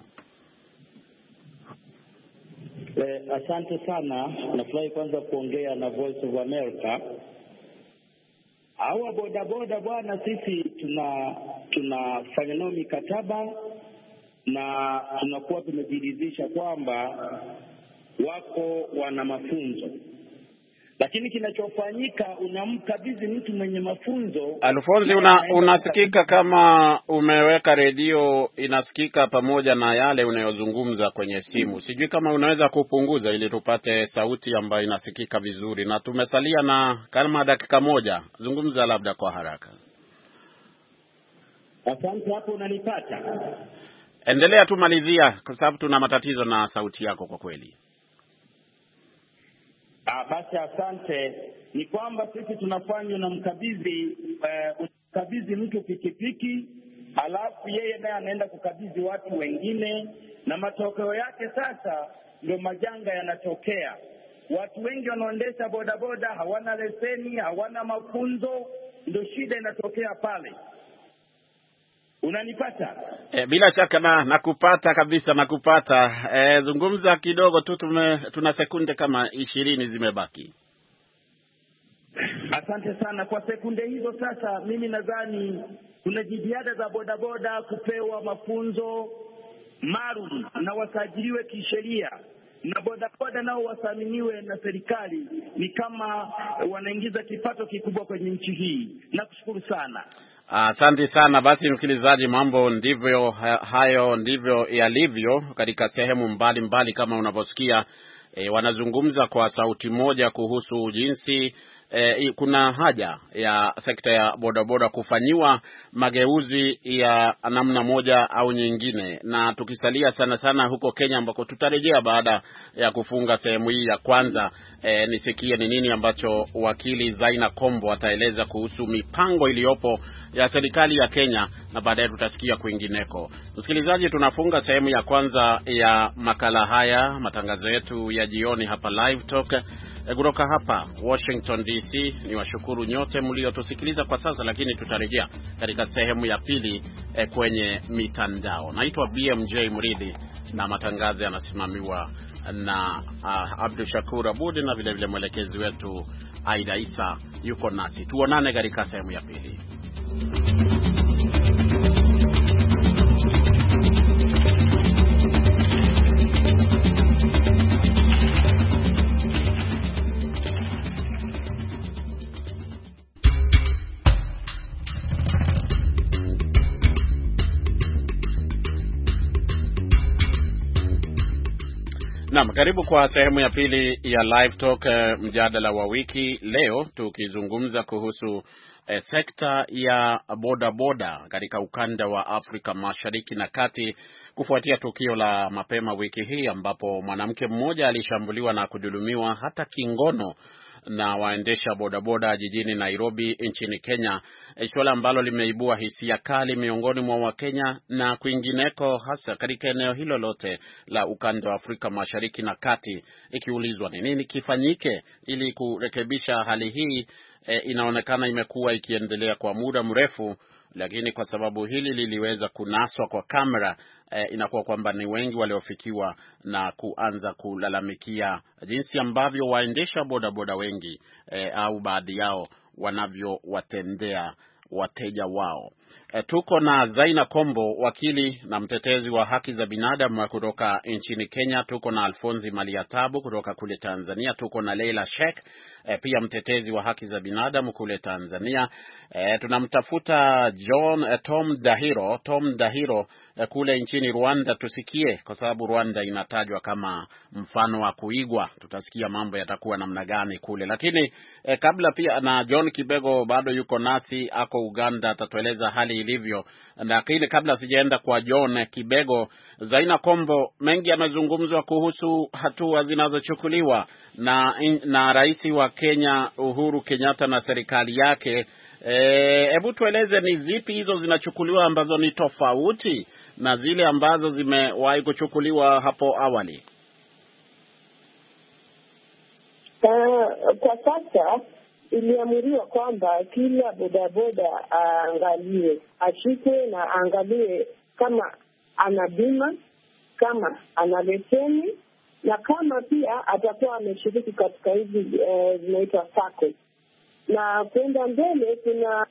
Eh, asante sana. Nafurahi kwanza kuongea na Voice of America. Hawa bodaboda bwana, sisi tuna tunafanya nao mikataba na tunakuwa tumejiridhisha kwamba wako wana mafunzo, lakini kinachofanyika unamkabidhi mtu mwenye mafunzo.
Alfonsi, una, unasikika kama umeweka redio inasikika pamoja na yale unayozungumza kwenye simu. Sijui kama unaweza kupunguza ili tupate sauti ambayo inasikika vizuri, na tumesalia na kama dakika moja. Zungumza labda kwa haraka.
Asante, hapo unanipata?
Endelea tu, malizia kwa sababu tuna matatizo na sauti yako kwa kweli.
Ah, basi asante. Ni kwamba sisi tunafanya na mkabidhi uh, mkabidhi mtu pikipiki, alafu yeye naye anaenda kukabidhi watu wengine, na matokeo yake sasa ndio majanga yanatokea. Watu wengi wanaoendesha bodaboda hawana leseni, hawana mafunzo, ndio shida inatokea pale. Unanipata?
E, bila shaka na nakupata kabisa, nakupata. E, zungumza kidogo tu, tume, tuna sekunde kama ishirini zimebaki.
Asante sana kwa sekunde hizo. Sasa mimi nadhani kuna jitihada za bodaboda kupewa mafunzo maalum na wasajiliwe kisheria, na bodaboda nao wathaminiwe na serikali, ni kama wanaingiza kipato kikubwa kwenye nchi hii. Nakushukuru sana.
Asante sana. Basi msikilizaji, mambo ndivyo hayo ndivyo yalivyo katika sehemu mbalimbali mbali, kama unavyosikia e, wanazungumza kwa sauti moja kuhusu jinsi e, kuna haja ya sekta ya bodaboda kufanyiwa mageuzi ya namna moja au nyingine. Na tukisalia sana sana huko Kenya ambako tutarejea baada ya kufunga sehemu hii ya kwanza, e, nisikie ni nini ambacho wakili Zaina Kombo ataeleza kuhusu mipango iliyopo ya serikali ya Kenya, na baadaye tutasikia kwingineko. Msikilizaji, tunafunga sehemu ya kwanza ya makala haya, matangazo yetu ya jioni hapa Live Talk e, kutoka hapa Washington D C. Ni washukuru nyote mliotusikiliza kwa sasa, lakini tutarejea katika sehemu ya pili e, kwenye mitandao. Naitwa B M J Mridhi na matangazo yanasimamiwa na uh, Abdul Shakur Abud, na vile vile mwelekezi wetu Aida Isa yuko nasi. Tuonane katika sehemu ya pili. Naam, karibu kwa sehemu ya pili ya Live Talk, uh, mjadala wa wiki. Leo tukizungumza kuhusu E, sekta ya boda boda katika ukanda wa Afrika Mashariki na Kati kufuatia tukio la mapema wiki hii ambapo mwanamke mmoja alishambuliwa na kudhulumiwa hata kingono na waendesha bodaboda jijini Nairobi nchini Kenya, suala ambalo limeibua hisia kali miongoni mwa Wakenya na kwingineko, hasa katika eneo hilo lote la ukanda wa Afrika Mashariki na Kati, ikiulizwa ni nini kifanyike ili kurekebisha hali hii. E, inaonekana imekuwa ikiendelea kwa muda mrefu, lakini kwa sababu hili liliweza kunaswa kwa kamera, e, inakuwa kwamba ni wengi waliofikiwa na kuanza kulalamikia jinsi ambavyo waendesha bodaboda wengi e, au baadhi yao wanavyowatendea wateja wao. E, tuko na Zaina Kombo, wakili na mtetezi wa haki za binadamu kutoka nchini Kenya. Tuko na Alfonzi Maliatabu kutoka kule Tanzania. Tuko na Leila Sheikh, e, pia mtetezi wa haki za binadamu kule Tanzania. E, tunamtafuta John e, Tom Dahiro, Tom Dahiro e, kule nchini Rwanda. Tusikie, kwa sababu Rwanda inatajwa kama mfano wa kuigwa. Tutasikia mambo yatakuwa namna gani kule. Lakini e, kabla pia na John Kibego bado yuko nasi, ako Uganda, atatueleza hali ilivyo. Lakini kabla sijaenda kwa John Kibego, Zaina Kombo, mengi yamezungumzwa kuhusu hatua zinazochukuliwa na na rais wa Kenya Uhuru Kenyatta na serikali yake. Hebu e, tueleze ni zipi hizo zinachukuliwa ambazo ni tofauti na zile ambazo zimewahi kuchukuliwa hapo awali?
Uh, kwa sasa iliamuriwa kwamba kila bodaboda aangaliwe, ashikwe na aangaliwe kama ana bima, kama ana leseni, na kama pia atakuwa ameshiriki katika hizi zinaitwa uh, sako. Na kwenda mbele kuna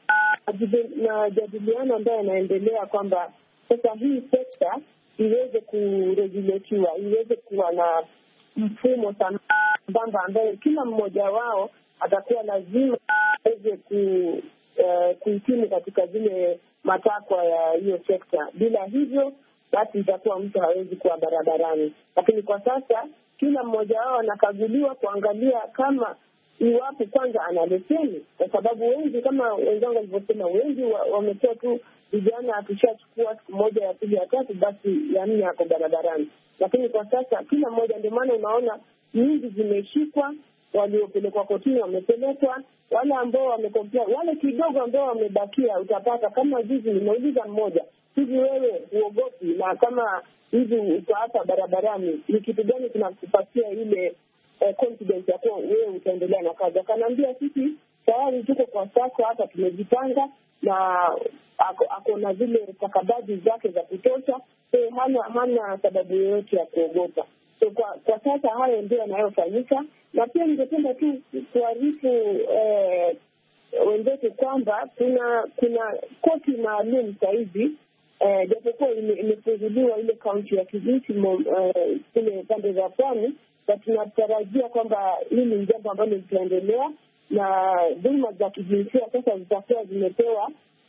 majadiliano ambayo yanaendelea kwamba sasa hii sekta iweze kuregulatiwa, iweze kuwa na mfumo sambamba ambayo kila mmoja wao atakuwa lazima aweze ku, uh, kuhitimu katika zile matakwa ya hiyo sekta. Bila hivyo basi itakuwa mtu hawezi kuwa barabarani. Lakini kwa sasa kila mmoja wao anakaguliwa kuangalia kama iwapo kwanza ana leseni, kwa sababu wengi kama wenzangu walivyosema, wengi wametoa wa tu vijana akishachukua siku moja ya pili ya tatu basi ya nne yako barabarani. Lakini kwa sasa kila mmoja, ndio maana unaona nyingi zimeshikwa, waliopelekwa kotini wamepelekwa, wale ambao wamekompea, wale kidogo ambao wamebakia utapata kama juzi nimeuliza mmoja, hivi wewe uogopi na kama hivi uko hapa barabarani ni kitu gani kinakupatia ile eh, confidence ya kuwa wewe utaendelea na kazi? Akaniambia sisi tayari tuko kwa sasa hapa tumejipanga na ako, ako na zile stakabadhi zake za kutosha, so hana hana sababu yoyote ya kuogopa. So kwa, kwa sasa hayo ndio yanayofanyika. Na pia ningependa tu kuarifu eh, wenzetu kwamba kuna kuna koti maalum sasa hivi eh, japokuwa imefunguliwa ile kaunti ya Kibiti eh, kule pande za pwani, na tunatarajia kwamba hili ni jambo ambalo litaendelea na dhuluma za kijinsia sasa zitakuwa zimepewa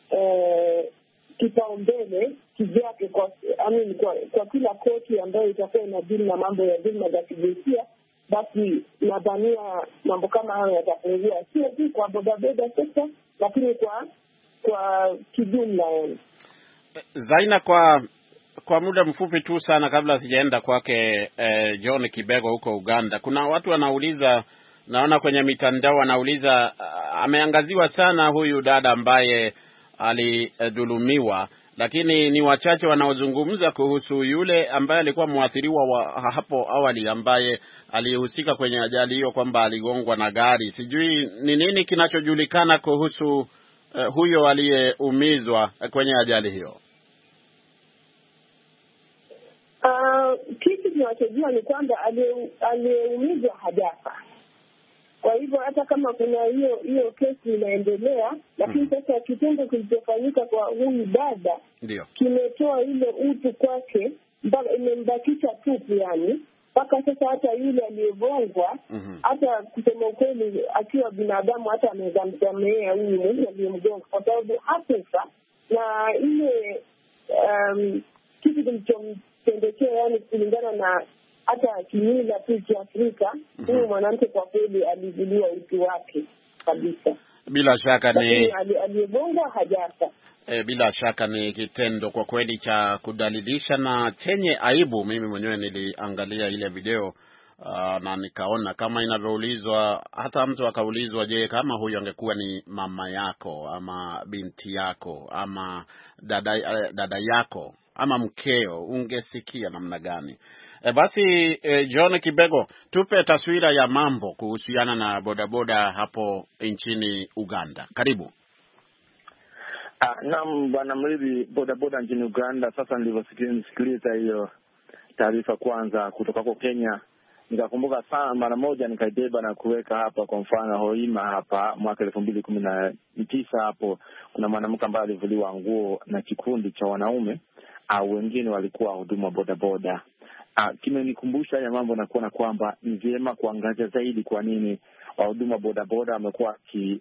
eh, kipaumbele kivyake kwa, I kwa, kwa kila koti ambayo itakuwa inadili na mambo ya dhuluma za kijinsia. Basi nadhania mambo kama hayo yatapungua, sio tu kwa bodaboda sekta, lakini kwa kwa kijumla.
Zaina, kwa kwa muda mfupi tu sana kabla sijaenda kwake eh, John Kibego huko Uganda, kuna watu wanauliza, naona kwenye mitandao wanauliza, uh, ameangaziwa sana huyu dada ambaye alidhulumiwa, lakini ni wachache wanaozungumza kuhusu yule ambaye alikuwa mwathiriwa wa hapo awali ambaye alihusika kwenye ajali hiyo, kwamba aligongwa na gari. Sijui ni nini kinachojulikana kuhusu uh, huyo aliyeumizwa kwenye ajali hiyo.
Uh, kitu tunachojua ni kwamba aliyeumizwa hajafa. Kwa hivyo hata kama kuna hiyo hiyo kesi inaendelea, lakini sasa kitendo kilichofanyika kwa huyu dada ndio kimetoa ile utu kwake, mpaka imembakisha tupu yani. Mpaka sasa hata yule aliyegongwa, hata mm-hmm. kusema ukweli akiwa binadamu hata anaweza msamehea huyu mwenye aliyemgonga, kwa sababu hakufa. Na ile um, kitu kilichomtendekea yani kulingana na hata kimila tu cha Afrika, huyu mwanamke kwa kweli alivuliwa utu wake kabisa.
Bila shaka ni
aliyegongwa hajafa.
E, bila shaka ni kitendo kwa kweli cha kudalilisha na chenye aibu. Mimi mwenyewe niliangalia ile video uh, na nikaona kama inavyoulizwa, hata mtu akaulizwa, je, kama huyu angekuwa ni mama yako ama binti yako ama dada, dada yako ama mkeo, ungesikia namna gani? E, basi e, John Kibego, tupe taswira ya mambo kuhusiana na bodaboda hapo nchini Uganda. Karibu.
Ah, naam bwana Mridhi, bodaboda nchini Uganda sasa nilivyosikiliza hiyo taarifa kwanza kutoka kwa Kenya, nikakumbuka sana mara moja nikaibeba na kuweka hapa. Kwa mfano Hoima hapa mwaka elfu mbili kumi na tisa hapo kuna mwanamke ambaye alivuliwa nguo na kikundi cha wanaume au wengine walikuwa huduma bodaboda. Ah, kimenikumbusha ya mambo na kuona kwamba ni vyema kuangazia zaidi kwa nini wahuduma bodaboda wamekuwa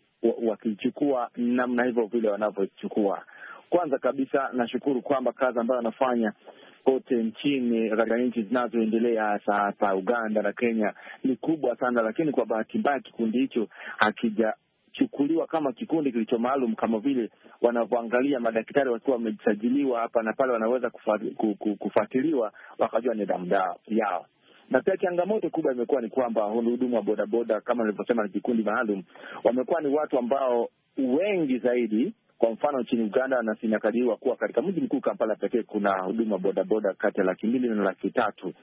wakichukua namna hivyo vile wanavyochukua. Kwanza kabisa nashukuru kwamba kazi ambayo wanafanya kote nchini katika nchi zinazoendelea hasa hapa Uganda na Kenya ni kubwa sana, lakini kwa bahati mbaya kikundi hicho hakijachukuliwa kama kikundi kilicho maalum, kama vile wanavyoangalia madaktari wakiwa wamejisajiliwa hapa na pale wanaweza kufuatiliwa wakajua ni damu yao. Na pia changamoto kubwa imekuwa ni kwamba huduma wa bodaboda kama nilivyosema ni kikundi maalum, wamekuwa ni watu ambao wengi zaidi. Kwa mfano nchini Uganda na sinakadiriwa kuwa katika mji mkuu Kampala pekee kuna huduma bodaboda kati ya laki mbili na laki tatu.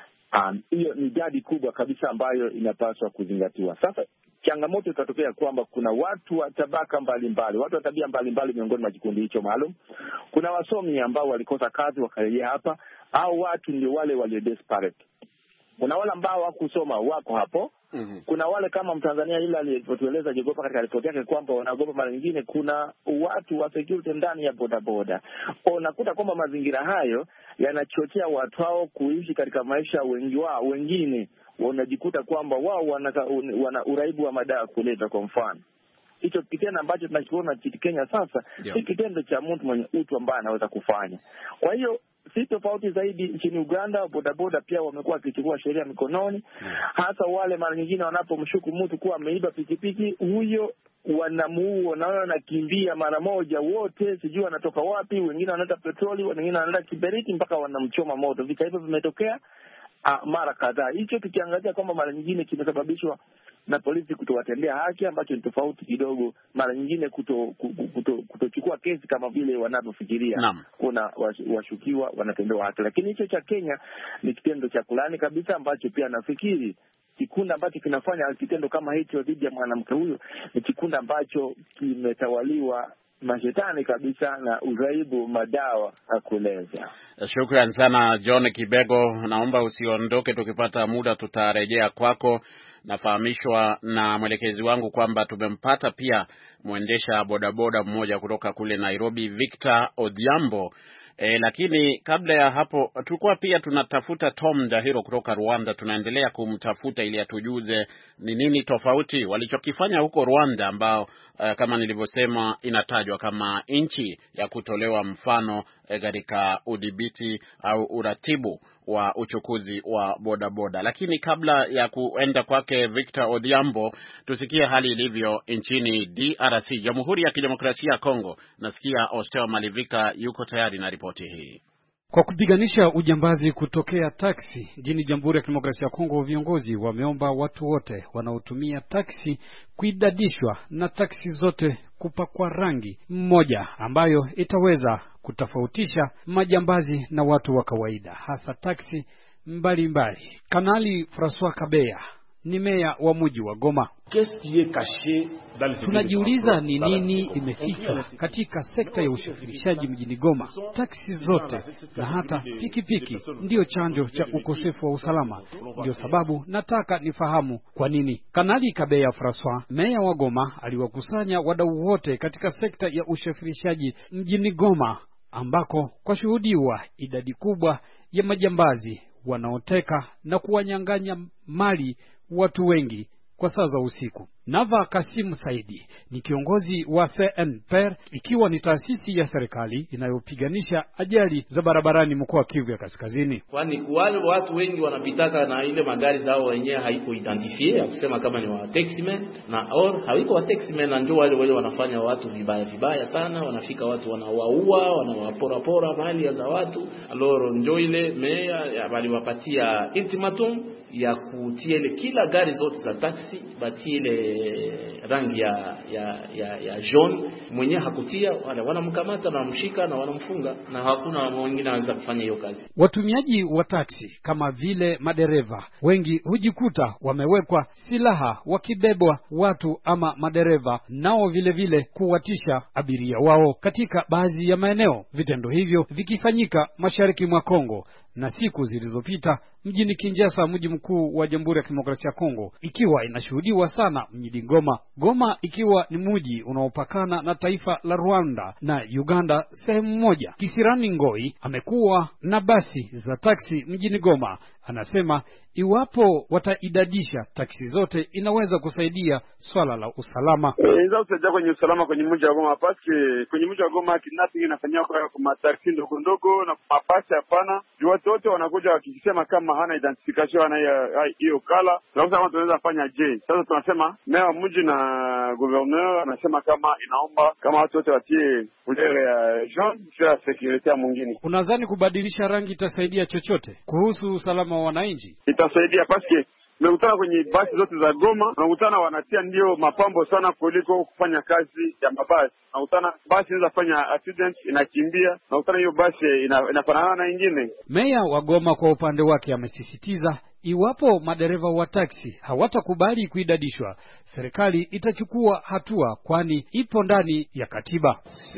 Hiyo um, ni idadi kubwa kabisa ambayo inapaswa kuzingatiwa. Sasa changamoto itatokea kwamba kuna watu wa tabaka mbalimbali, watu wa tabia mbalimbali miongoni mwa kikundi hicho maalum. Kuna wasomi ambao walikosa kazi wakarejea hapa, au watu ndio wale walio desperate. Kuna wale ambao hawakusoma wako hapo. Mm-hmm. Kuna wale kama Mtanzania ile aliyotueleza Jegopa katika ripoti yake kwamba wanagopa mara nyingine kuna watu wa security ndani ya bodaboda. Unakuta kwamba mazingira hayo yanachochea watu hao kuishi katika maisha wengi wao wengine wanajikuta kwamba wao wana, wana uraibu wa madawa kuleta. Kwa mfano hicho kitendo ambacho tunakiona nchini Kenya sasa si kitendo cha mtu mwenye utu ambaye anaweza kufanya. Kwa hiyo si tofauti zaidi nchini Uganda, bodaboda pia wamekuwa wakichukua sheria mikononi. Hasa wale mara nyingine wanapomshuku mtu kuwa ameiba pikipiki, huyo wanamuua na wanakimbia mara moja wote, sijui wanatoka wapi, wengine wanaleta petroli, wengine wanaleta kiberiti mpaka wanamchoma moto. Vita hivyo vimetokea uh, mara kadhaa. Hicho tukiangazia kwamba mara nyingine kimesababishwa na polisi kutowatendea haki, ambacho ni tofauti kidogo mara nyingine kuto kuto kutochukua kesi kama vile wanavyofikiria. Kuna washukiwa wanatendewa haki, lakini hicho cha Kenya ni kitendo cha kulani kabisa, ambacho pia nafikiri kikundi ambacho kinafanya kitendo kama hicho dhidi ya mwanamke huyo ni kikundi ambacho kimetawaliwa mashetani kabisa na uraibu madawa ya kulevya.
Shukrani sana John Kibego, naomba usiondoke, tukipata muda tutarejea kwako. Nafahamishwa na mwelekezi wangu kwamba tumempata pia mwendesha bodaboda mmoja kutoka kule Nairobi, Victor Odhiambo. E, lakini kabla ya hapo tulikuwa pia tunatafuta Tom Dahiro kutoka Rwanda. Tunaendelea kumtafuta ili atujuze ni nini tofauti walichokifanya huko Rwanda, ambao uh, kama nilivyosema inatajwa kama nchi ya kutolewa mfano katika uh, udhibiti au uratibu wa uchukuzi wa bodaboda. Lakini kabla ya kuenda kwake Victor Odhiambo, tusikie hali ilivyo nchini D R C, Jamhuri ya Kidemokrasia ya Kongo. Nasikia Osteo Malivika yuko tayari na ripoti hii.
Kwa kupiganisha ujambazi kutokea taksi nchini Jamhuri ya Kidemokrasia ya Kongo, viongozi wameomba watu wote wanaotumia taksi kuidadishwa na taksi zote kupakwa rangi mmoja ambayo itaweza kutofautisha majambazi na watu wa kawaida, hasa taksi mbalimbali. Kanali Francois Kabeya ni meya wa mji wa Goma. Tunajiuliza ni nini imefichwa katika sekta ya usafirishaji mjini Goma. Taksi zote na hata pikipiki ndio chanjo cha ukosefu wa usalama. Ndio sababu nataka nifahamu kwa nini. Kanali Kabeya Francois, meya wa Goma, aliwakusanya wadau wote katika sekta ya usafirishaji mjini Goma, ambako kwa shuhudiwa idadi kubwa ya majambazi wanaoteka na kuwanyang'anya mali watu wengi kwa saa za usiku. Nava Kasimu Saidi ni kiongozi wa C N P R, ikiwa ni taasisi ya serikali inayopiganisha ajali za barabarani mkoa wa Kivu ya Kaskazini.
Kwani wale watu wengi wanapitaka na ile magari zao wenyewe haiko identifie ya kusema kama ni wa taximen na or haiko wa taximen, na ndio wale wale wanafanya watu vibaya vibaya sana, wanafika watu wanawaua, wanawapora pora mali za watu. Aloro ndio ile meya waliwapatia ultimatum ya kutia ile kila gari zote za taxi batie ile rangi ya ya ya, ya jaune. Mwenye hakutia wale wanamkamata na wanamshika na wanamfunga, na hakuna mwingine anaweza kufanya hiyo kazi.
Watumiaji wa taxi kama vile madereva wengi hujikuta wamewekwa silaha wakibebwa watu ama madereva nao vile vile kuwatisha abiria wao katika baadhi ya maeneo, vitendo hivyo vikifanyika mashariki mwa Kongo na siku zilizopita mjini Kinshasa, mji mkuu wa Jamhuri ya Kidemokrasia ya Kongo, ikiwa inashuhudiwa sana mjini Goma. Goma ikiwa ni mji unaopakana na taifa la Rwanda na Uganda sehemu moja. Kisirani Ngoi amekuwa na basi za taksi mjini Goma, anasema iwapo wataidadisha taksi zote inaweza kusaidia swala la usalama.
Inaweza kusaidia kwenye usalama kwenye mji wa Goma, paske kwenye mji wa Goma kidnapping inafanywa kwa kwa taksi ndogo ndogo na mapasi hapana. Watu wote wanakuja wakisema kama hana identification hana hiyo kala. Tunasema tunaweza fanya je? Sasa tunasema meya mji na governor anasema kama inaomba kama watu wote watie couleur ya jaune kwa security ya mwingine.
Unadhani kubadilisha rangi itasaidia chochote kuhusu usalama wa wananchi?
Itasaidia paske Unakutana kwenye basi zote za Goma, unakutana wanatia ndio mapambo sana kuliko kufanya kazi ya mabasi. Unakutana basi inaweza fanya accident inakimbia, unakutana hiyo basi ina, inafanana na nyingine.
Meya wa Goma kwa upande wake amesisitiza iwapo madereva wa taksi hawatakubali kuidadishwa, serikali itachukua hatua, kwani ipo ndani ya katiba.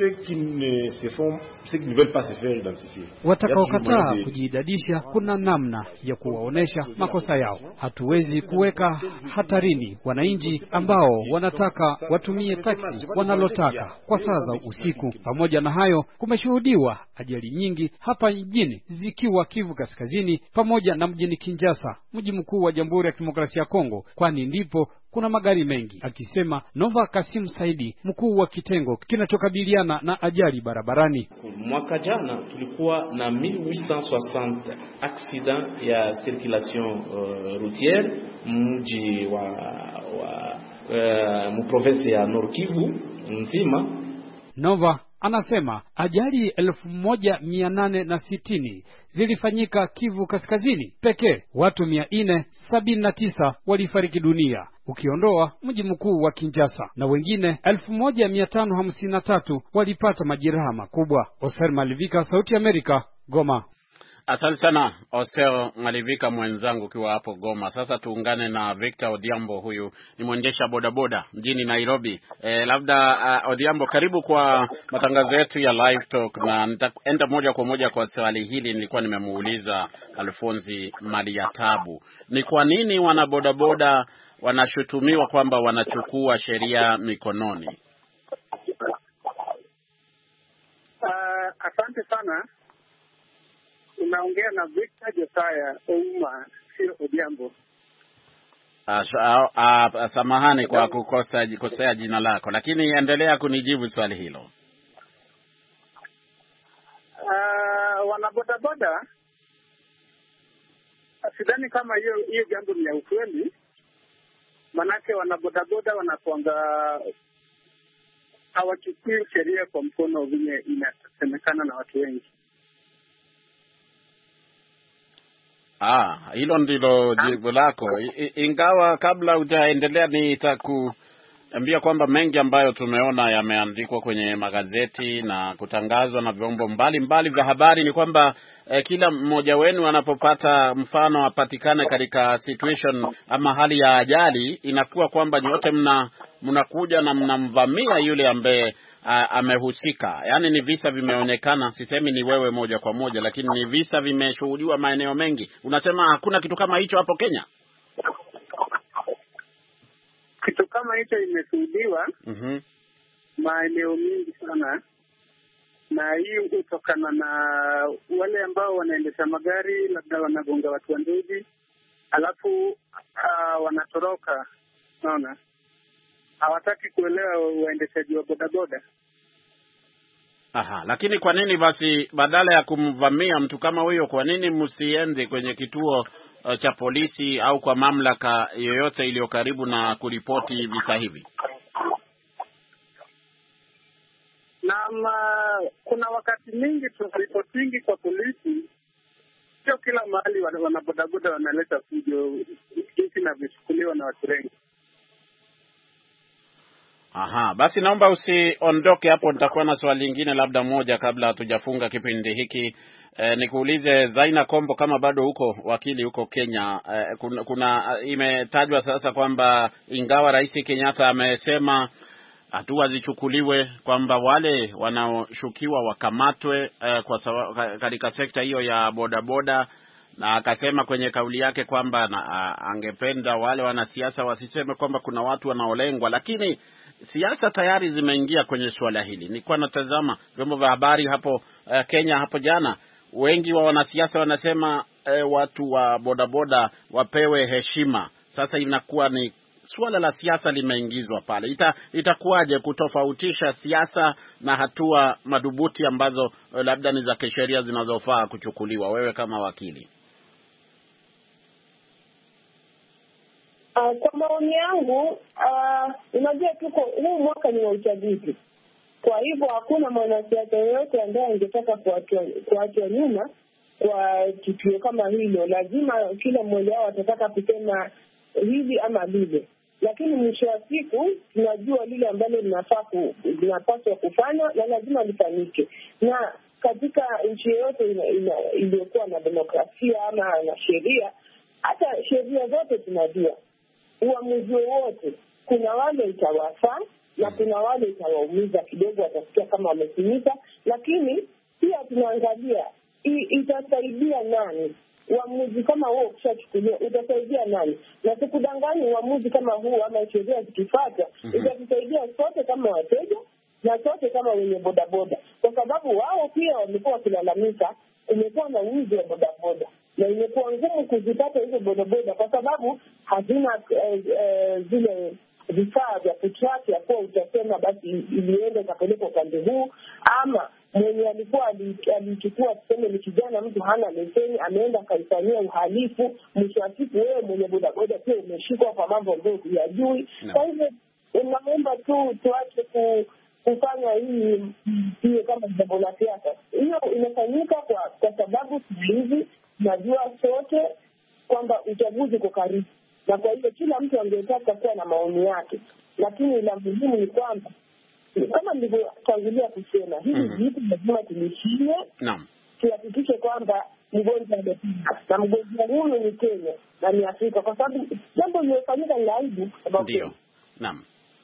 Watakaokataa kujiidadisha kuna namna ya kuwaonesha makosa yao. Hatuwezi kuweka hatarini wananchi ambao wanataka watumie taksi wanalotaka kwa saa za usiku. Pamoja na hayo, kumeshuhudiwa ajali nyingi hapa mjini zikiwa Kivu Kaskazini pamoja na mjini Kinshasa, mji mkuu wa Jamhuri ya Kidemokrasia ya Kongo, kwani ndipo kuna magari mengi, akisema Nova Kasimu Saidi, mkuu wa kitengo kinachokabiliana na ajali barabarani.
Mwaka jana tulikuwa na mille huit cent soixante accident ya circulation uh, routière mji wa wa uh, mprovince ya Nord Kivu nzima.
Nova anasema ajali elfu moja mia nane na sitini zilifanyika Kivu Kaskazini pekee. Watu mia nne sabini na tisa walifariki dunia, ukiondoa mji mkuu wa Kinshasa, na wengine elfu moja mia tano hamsini na tatu walipata majeraha makubwa. Oser Malivika, Sauti ya Amerika, Goma.
Asante sana Ostel Malivika mwenzangu ukiwa hapo Goma. Sasa tuungane na Victor Odhiambo, huyu ni mwendesha bodaboda mjini Nairobi. E, labda uh, Odhiambo, karibu kwa matangazo yetu ya Live Talk, na nitaenda moja kwa moja kwa swali hili nilikuwa nimemuuliza Alfonsi Maliatabu. Ni kwa nini wana bodaboda wanashutumiwa kwamba wanachukua sheria mikononi?
Uh, asante sana. Unaongea na Victor Josaya Ouma, sio Odhiambo.
Asa, uh, uh, samahani kwa kukosa kukosea jina lako, lakini endelea kunijibu swali hilo.
Uh, wanabodaboda, sidhani kama hiyo hiyo jambo ni ya ukweli. Manake wanabodaboda wanakuanga hawachukui sheria kwa mkono vile inasemekana na watu wengi.
Ah, hilo ndilo jibu lako. I, ingawa kabla hujaendelea nitakuambia kwamba mengi ambayo tumeona yameandikwa kwenye magazeti na kutangazwa na vyombo mbalimbali vya habari ni kwamba eh, kila mmoja wenu anapopata mfano apatikane katika situation ama hali ya ajali, inakuwa kwamba nyote mna mnakuja na mnamvamia yule ambaye amehusika. Yaani ni visa vimeonekana, sisemi ni wewe moja kwa moja, lakini ni visa vimeshuhudiwa maeneo mengi. Unasema hakuna kitu kama hicho hapo Kenya?
Kitu kama hicho imeshuhudiwa
mhm
maeneo mengi sana, na hii hutokana na wale ambao wanaendesha magari labda wanagonga watu wa ndugu, alafu uh, wanatoroka
Naona hawataki kuelewa waendeshaji wa bodaboda.
Aha, lakini kwa nini basi badala ya kumvamia mtu kama huyo, kwa nini msiende kwenye kituo uh, cha polisi au kwa mamlaka yoyote iliyo karibu na kuripoti visa hivi?
Naam, kuna wakati mingi tunaripotingi kwa polisi. Sio kila mahali wana bodaboda wanaleta fujo jinsi inavyochukuliwa na watu wengi.
Aha, basi naomba usiondoke hapo, nitakuwa na swali lingine labda moja kabla hatujafunga kipindi hiki. E, nikuulize Zaina Kombo, kama bado huko wakili huko Kenya, e, kuna, kuna imetajwa sasa kwamba ingawa Rais Kenyatta amesema hatua zichukuliwe kwamba wale wanaoshukiwa wakamatwe e, kwa katika sekta hiyo ya bodaboda, na akasema kwenye kauli yake kwamba na, a, angependa wale wanasiasa wasiseme kwamba kuna watu wanaolengwa, lakini siasa tayari zimeingia kwenye suala hili. Nilikuwa natazama vyombo vya habari hapo uh, Kenya hapo jana, wengi wa wanasiasa wanasema uh, watu wa bodaboda wapewe heshima. Sasa inakuwa ni suala la siasa limeingizwa pale. Ita, itakuwaje kutofautisha siasa na hatua madhubuti ambazo uh, labda ni za kisheria zinazofaa kuchukuliwa, wewe kama wakili?
Uh, kwa maoni yangu, uh, unajua tuko huu mwaka ni wa uchaguzi. Kwa hivyo hakuna mwanasiasa yoyote ambaye angetaka kuachwa nyuma kwa tukio kama hilo. Lazima kila mmoja wao atataka kusema hivi ama lile. Lakini mwisho wa siku tunajua lile ambalo linafaa linapaswa kufanywa na lazima lifanyike. Na katika nchi yoyote iliyokuwa na demokrasia ama na sheria, hata sheria zote tunajua uamuzi wote kuna wale itawafaa na kuna wale itawaumiza kidogo, watasikia kama wametimika. Lakini pia tunaangalia itasaidia nani uamuzi kama huo ukishachukuliwa, utasaidia nani? Na tukudanganya uamuzi kama huu ama sheria zikifuata, mm -hmm. itatusaidia sote kama wateja na sote kama wenye bodaboda, kwa sababu wao pia wamekuwa wakilalamika kumekuwa na wizi wa bodaboda na imekuwa ngumu kuzipata hizo bodaboda kwa sababu hazina eh, eh, zile vifaa vya kutraki ya kuwa utasema basi ilienda ikapeleka upande huu, ama mwenye alikuwa alichukua tuseme ni kijana, mtu hana leseni, ameenda akaifanyia uhalifu, mwisho wa siku wewe mwenye bodaboda pia umeshikwa kwa mambo ambayo hujajui. Kwa hivyo unaomba tu tuache ku kufanya hii hiyo kama jambo la siasa. Hiyo imefanyika kwa kwa sababu hizi najua sote kwamba uchaguzi uko karibu, na kwa hiyo kila mtu angetaka kuwa na maoni yake, lakini la muhimu ni kwamba kama nilivyotangulia kusema hivi mm -hmm. vitu lazima tulishie. Naam. Tuhakikishe kwamba mgonjwa amepona na mgonjwa huyo ni Kenya na ni Afrika, kwa sababu jambo lilofanyika ni aibu.
Ndio. Naam.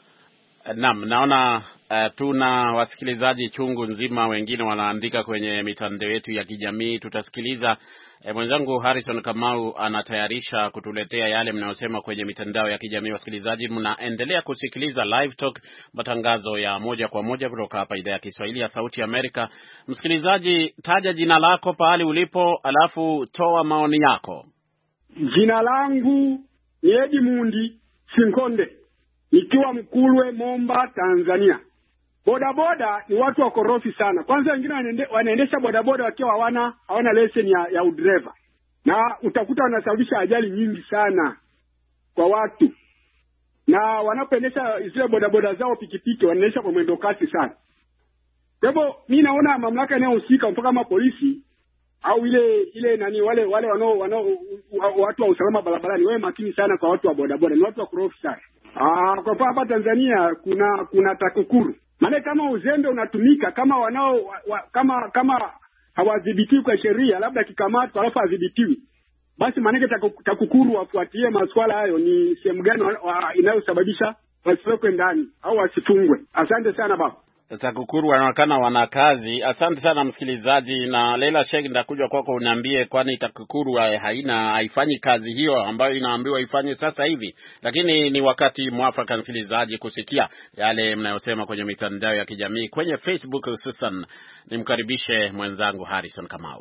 Naam, naona uh, tuna wasikilizaji chungu nzima, wengine wanaandika kwenye mitandao yetu ya kijamii. Tutasikiliza eh, mwenzangu Harrison Kamau anatayarisha kutuletea yale mnayosema kwenye mitandao ya kijamii. Wasikilizaji, mnaendelea kusikiliza Live Talk, matangazo ya moja kwa moja kutoka hapa idhaa ya Kiswahili ya Sauti ya Amerika. Msikilizaji, taja jina lako, pahali ulipo, alafu toa maoni yako.
Jina langu ni Edmundi Sinkonde, nikiwa Mkulwe, Momba, Tanzania. Bodaboda ni watu wakorofi sana. Kwanza wengine wanaende, wanaendesha bodaboda wakiwa hawana hawana leseni ya, ya udreva. Na utakuta wanasababisha ajali nyingi sana kwa watu. Na wanapoendesha zile bodaboda zao pikipiki wanaendesha kwa mwendo kasi sana. Kwa hivyo mimi naona mamlaka inayohusika mpaka kama polisi au ile ile nani wale wale wanao wanao watu wa usalama barabarani wawe makini sana kwa watu wa bodaboda. Ni watu wakorofi sana. Ah, kwa hapa Tanzania kuna kuna TAKUKURU. Maana kama uzembe unatumika, kama wanao wa, kama kama hawadhibitiwi kwa sheria, labda kikamatwa alafu adhibitiwi, basi maana TAKUKURU wafuatie masuala hayo, ni sehemu gani inayosababisha wasiwekwe ndani au wasifungwe. Asante sana baba.
TAKUKURU wanaonekana wana kazi. Asante sana msikilizaji, na Leila Sheikh ndakuja kwako uniambie kwani TAKUKURU haina haifanyi kazi hiyo ambayo inaambiwa ifanye sasa hivi. Lakini ni wakati mwafaka msikilizaji kusikia yale mnayosema kwenye mitandao ya kijamii, kwenye Facebook hususan. Nimkaribishe mwenzangu Harrison Kamau.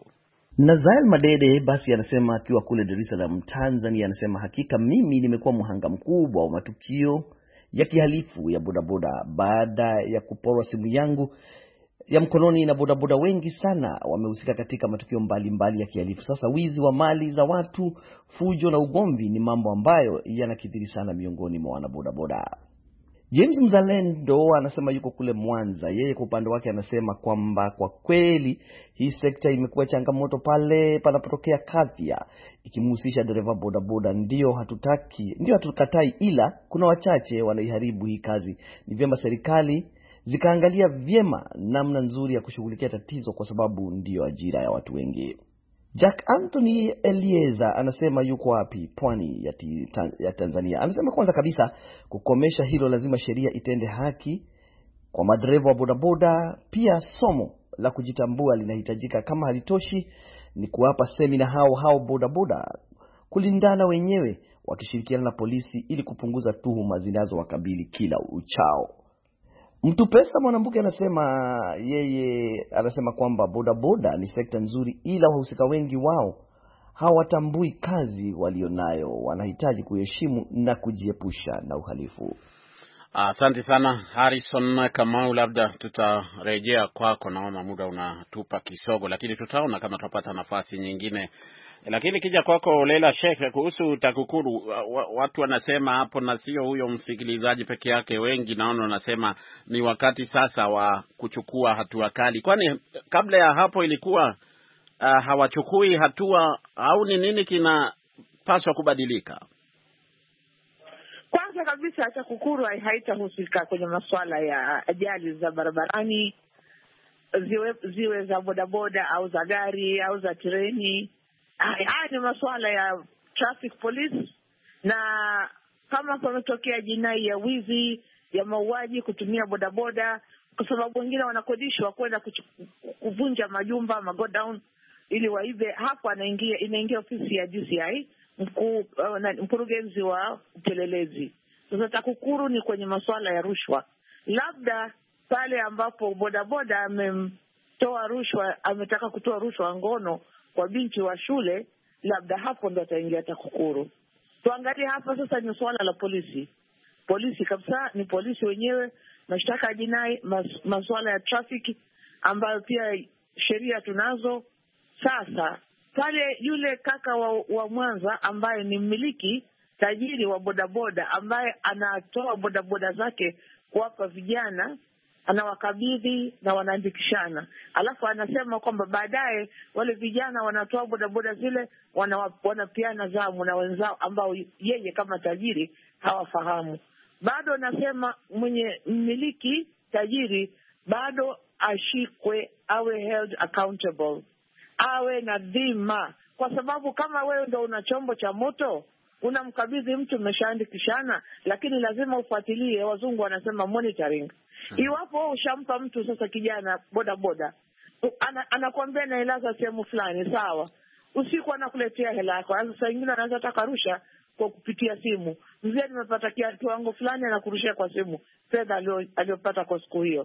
Nazael Madede basi anasema akiwa kule Dar es Salaam Tanzania, anasema hakika mimi nimekuwa mhanga mkubwa wa matukio ya kihalifu ya bodaboda baada ya kuporwa simu yangu ya mkononi na bodaboda wengi sana wamehusika katika matukio mbalimbali mbali ya kihalifu. Sasa wizi wa mali za watu, fujo na ugomvi ni mambo ambayo yanakithiri sana miongoni mwa wanabodaboda. James Mzalendo anasema yuko kule Mwanza. Yeye kwa upande wake anasema kwamba kwa kweli hii sekta imekuwa changamoto pale panapotokea kadhia ikimhusisha dereva bodaboda. Ndio hatutaki, ndio hatukatai, ila kuna wachache wanaiharibu hii kazi. Ni vyema serikali zikaangalia vyema namna nzuri ya kushughulikia tatizo, kwa sababu ndio ajira ya watu wengi. Jack Anthony Elieza anasema yuko wapi? Pwani ya, ya Tanzania. Anasema kwanza kabisa kukomesha hilo lazima sheria itende haki kwa madereva wa bodaboda. Pia somo la kujitambua linahitajika. Kama halitoshi ni kuwapa semina hao hao bodaboda kulindana wenyewe wakishirikiana na polisi ili kupunguza tuhuma zinazowakabili kila uchao. Mtu Pesa Mwanambuke anasema yeye anasema kwamba bodaboda ni sekta nzuri, ila wahusika wengi wao hawatambui kazi walionayo. Wanahitaji kuheshimu na kujiepusha na uhalifu.
Asante sana Harrison Kamau, labda tutarejea kwako, naona muda unatupa kisogo, lakini tutaona kama tutapata nafasi nyingine. Lakini kija kwako Leila Sheikh kuhusu TAKUKURU, watu wanasema hapo, na sio huyo msikilizaji peke yake, wengi naona wanasema ni wakati sasa wa kuchukua hatua kali. Kwani kabla ya hapo ilikuwa uh, hawachukui hatua, au ni nini kinapaswa kubadilika?
Kwanza kabisa TAKUKURU haitahusika kwenye masuala ya ajali za barabarani, ziwe, ziwe za bodaboda au za gari au za treni. Haya ni masuala ya traffic police, na kama pametokea jinai ya wizi, ya mauaji kutumia bodaboda, kwa sababu wengine wanakodishwa kwenda kuvunja majumba, magodown ili waibe, hapo anaingia inaingia ofisi ya D C I, mkuu uh, mkurugenzi wa upelelezi. Sasa TAKUKURU ni kwenye masuala ya rushwa. Labda pale ambapo bodaboda amemtoa rushwa, ametaka kutoa rushwa ngono kwa binti wa shule, labda hapo ndo ataingia TAKUKURU. Tuangalie hapa sasa ni swala la polisi. Polisi kabisa ni polisi wenyewe, mashtaka ya jinai, mas, masuala ya traffic ambayo pia sheria tunazo. Sasa pale yule kaka wa, wa Mwanza ambaye ni mmiliki tajiri wa bodaboda, ambaye anatoa bodaboda zake kuwapa vijana, anawakabidhi na wanaandikishana, alafu anasema kwamba baadaye wale vijana wanatoa bodaboda zile wanapiana zamu na wenzao ambao yeye kama tajiri hawafahamu. Bado nasema mwenye mmiliki tajiri bado ashikwe, awe held accountable, awe na dhima, kwa sababu kama wewe ndo una chombo cha moto unamkabidhi mtu, umeshaandikishana, lakini lazima ufuatilie. Wazungu wanasema monitoring. Iwapo ushampa mtu sasa kijana boda boda, ana, anakuambia naelaza sehemu fulani, sawa, usiku anakuletea hela yako. Sasa wengine anaweza taka rusha kwa kupitia simu, mzee nimepata kiwango fulani, anakurushia kwa simu fedha aliyopata kwa siku hiyo.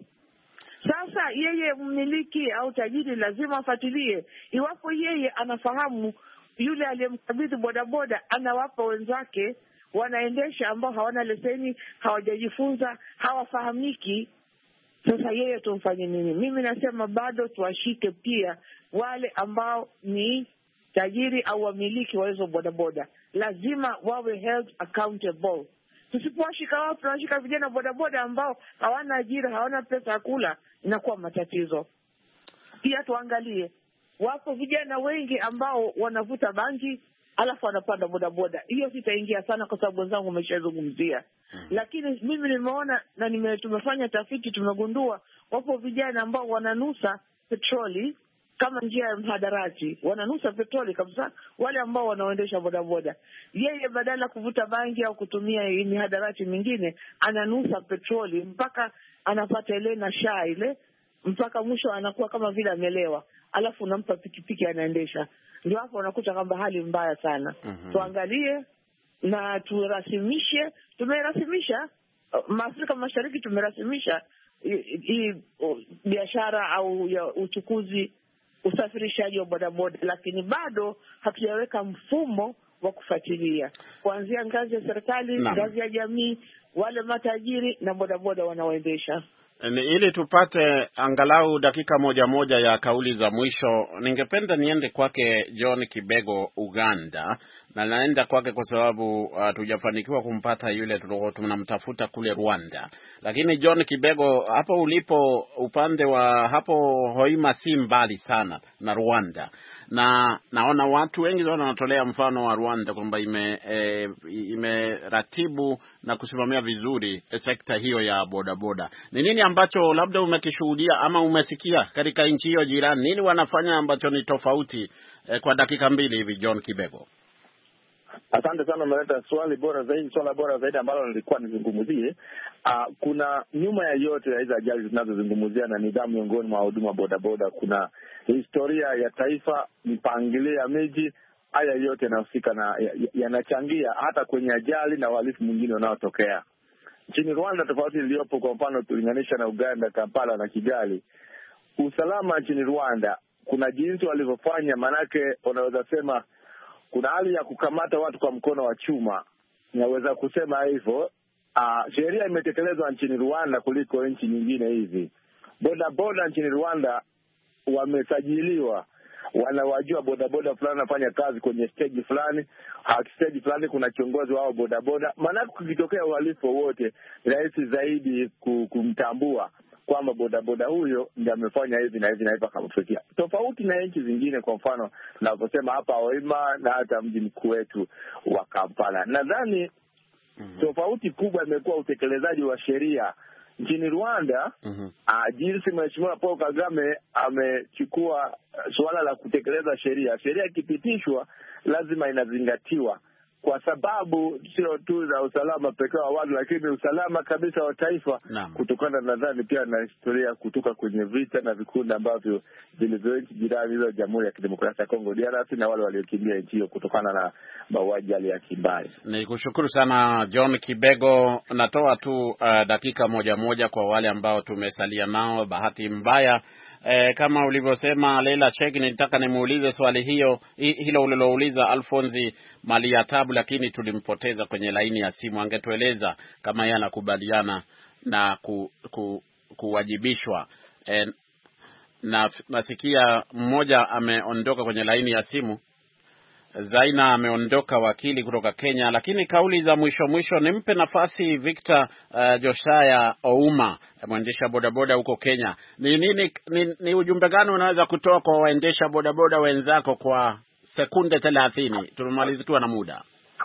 Sasa yeye mmiliki au tajiri lazima afuatilie. Iwapo yeye anafahamu yule aliyemkabidhi bodaboda anawapa wenzake wanaendesha ambao hawana leseni, hawajajifunza, hawafahamiki, sasa yeye tumfanye nini? Mimi nasema bado tuwashike pia wale ambao ni tajiri au wamiliki wa hizo bodaboda, lazima wawe held accountable. Tusipowashika wao, tunashika vijana bodaboda ambao hawana ajira, hawana pesa ya kula, inakuwa matatizo. Pia tuangalie, wapo vijana wengi ambao wanavuta bangi alafu wanapanda bodaboda. Hiyo sitaingia sana kwa sababu wenzangu wameshazungumzia. Hmm. Lakini mimi nimeona na nime, tumefanya tafiti, tumegundua wapo vijana ambao wananusa petroli kama njia ya mhadarati. Wananusa petroli kabisa wale ambao wanaoendesha bodaboda. Yeye badala kuvuta bangi au kutumia mihadarati mingine, ananusa petroli mpaka anapata ile na shaa ile, mpaka mwisho anakuwa kama vile amelewa. Alafu unampa pikipiki anaendesha. Ndio hapo unakuta kwamba hali mbaya sana. Mm-hmm. Tuangalie na turasimishe. Tumerasimisha Afrika Mashariki, tumerasimisha hii biashara au ya uchukuzi usafirishaji wa bodaboda, lakini bado hatujaweka mfumo wa kufuatilia kuanzia ngazi ya serikali, ngazi ya jamii, wale matajiri na bodaboda wanaoendesha.
Ili tupate angalau dakika moja moja ya kauli za mwisho, ningependa niende kwake John Kibego Uganda, na naenda kwake kwa sababu hatujafanikiwa uh, kumpata yule tulikuwa tunamtafuta kule Rwanda. Lakini John Kibego, hapo ulipo upande wa hapo Hoima si mbali sana na Rwanda, na naona watu wengi wanatolea mfano wa Rwanda kwamba ime e, imeratibu na kusimamia vizuri sekta hiyo ya bodaboda. Ni nini ambacho labda umekishuhudia ama umesikia katika nchi hiyo jirani? Nini wanafanya ambacho ni tofauti e, kwa dakika mbili hivi John Kibego?
Asante sana, umeleta swali bora zaidi, swala bora zaidi ambalo nilikuwa nizungumzie. Uh, kuna nyuma ya yote ya hizo ajali zinazozungumzia na nidhamu miongoni mwa huduma bodaboda, kuna historia ya taifa, mipangilio ya miji. Haya yote yanahusika na yanachangia ya hata kwenye ajali na uhalifu mwingine unaotokea nchini Rwanda. Tofauti iliyopo, kwa mfano tulinganisha na Uganda, Kampala na Kigali, usalama nchini Rwanda kuna jinsi walivyofanya. Manake unaweza sema kuna hali ya kukamata watu kwa mkono wa chuma, naweza kusema hivyo. Uh, sheria imetekelezwa nchini Rwanda kuliko nchi nyingine hizi. Boda boda nchini Rwanda wamesajiliwa, wanawajua boda boda fulani anafanya kazi kwenye stage fulani, stage fulani kuna kiongozi wao boda boda. Maana kukitokea uhalifu wote ni rahisi zaidi kumtambua kwamba boda boda huyo ndiye amefanya hivi na hivi na hivi akamfikia. Tofauti na nchi zingine, kwa mfano tunaposema hapa Hoima na hata mji mkuu wetu wa Kampala. Nadhani mm-hmm. tofauti kubwa imekuwa utekelezaji wa sheria nchini Rwanda. Mm-hmm. uh, jinsi Mheshimiwa Paul Kagame amechukua suala la kutekeleza sheria. Sheria ikipitishwa lazima inazingatiwa, kwa sababu sio tu za usalama pekee wa watu, lakini usalama kabisa wa taifa. Naam. Kutokana nadhani pia na historia kutoka kwenye vita na vikundi ambavyo vilivyo nchi jirani hizo, Jamhuri ya Kidemokrasia ya Kongo D R C, na wale waliokimbia nchi hiyo kutokana na mauaji ya kimbari.
Nikushukuru sana John Kibego. Natoa tu uh, dakika moja moja kwa wale ambao tumesalia nao. Bahati mbaya E, kama ulivyosema Leila Sheikh, nilitaka nimuulize swali hiyo hilo ulilouliza Alphonse Maliatabu, lakini tulimpoteza kwenye laini ya simu. Angetueleza kama yeye anakubaliana na ku, ku, kuwajibishwa. E, na nasikia mmoja ameondoka kwenye laini ya simu. Zaina ameondoka, wakili kutoka Kenya. Lakini kauli za mwisho mwisho nimpe nafasi Victor uh, Joshaya Ouma, mwendesha bodaboda huko Kenya. Ni nini ni, ni ujumbe gani unaweza kutoa kwa waendesha bodaboda wenzako kwa sekunde thelathini? Tumemaliza tu na muda.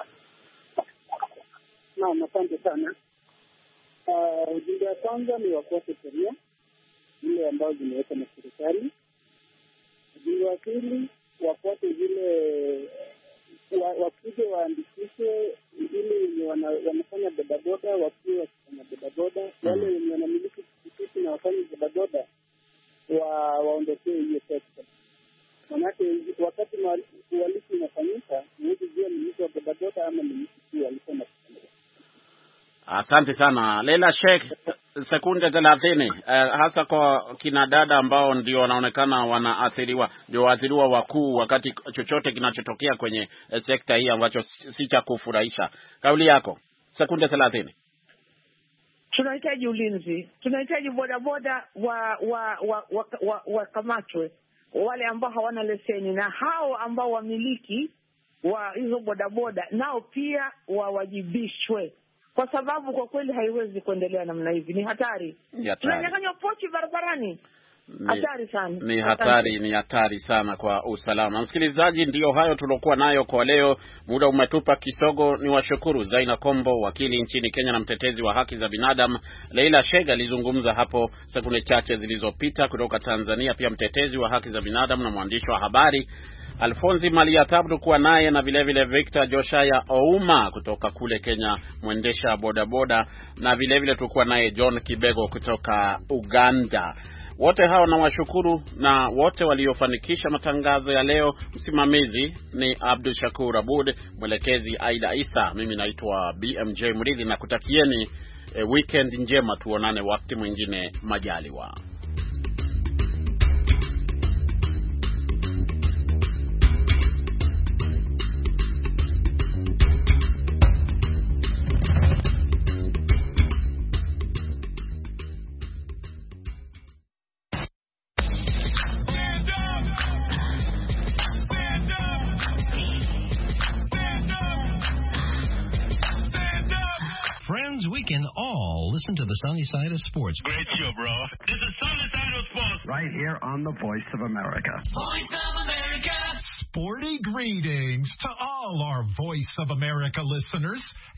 Naam, asante sana. Uh, ujumbe wa kwanza ni wafuate sheria ile ambazo zimewekwa na serikali. Ujumbe wa pili, wafuate zile wakuje waandikishe ili wanafanya bodaboda, wakiwa wakifanya bodaboda. Wale wenye wanamiliki pikipiki na wafanya bodaboda waondokee hiyo sekta. Manake wakati uhalifu unafanyika, huwezi jua ni mtu wa bodaboda ama ni mtu alikuwa na.
Asante sana Leila Sheikh, sekunde thelathini, uh, hasa kwa kina dada ambao ndio wanaonekana wanaathiriwa, ndio waathiriwa wakuu wakati chochote kinachotokea kwenye uh, sekta hii ambacho si cha kufurahisha. Kauli yako, sekunde thelathini.
Tunahitaji ulinzi, tunahitaji bodaboda wa wa wa wakamatwe, wa, wa, wale ambao hawana leseni, na hao ambao wamiliki wa hizo bodaboda nao pia wawajibishwe, kwa sababu kwa kweli haiwezi kuendelea namna hivi. Ni hatari. Tunanyang'anywa pochi barabarani. Hatari sana.
Ni hatari, ni hatari sana kwa usalama. Msikilizaji, ndio hayo tulokuwa nayo kwa leo. Muda umetupa kisogo. Ni washukuru Zaina Kombo, wakili nchini Kenya na mtetezi wa haki za binadamu. Leila Sheikh alizungumza hapo sekunde chache zilizopita kutoka Tanzania, pia mtetezi wa haki za binadamu na mwandishi wa habari. Alphonse Maliatabu kuwa naye, na vile vile Victor Joshaya Ouma kutoka kule Kenya, mwendesha bodaboda, na vile vile tulikuwa naye John Kibego kutoka Uganda. Wote hao na washukuru, na wote waliofanikisha matangazo ya leo. Msimamizi ni Abdul Shakur Abud, mwelekezi Aida Isa. Mimi naitwa B M J Mridhi, na kutakieni e, weekend njema. Tuonane wakati mwingine majaliwa.
friends, we can all listen to the Sunny Side of Sports.
Great show, bro. This is Sunny Side of Sports.
Right here on the Voice of America.
Voice of America.
Sporty greetings to all our Voice of America listeners.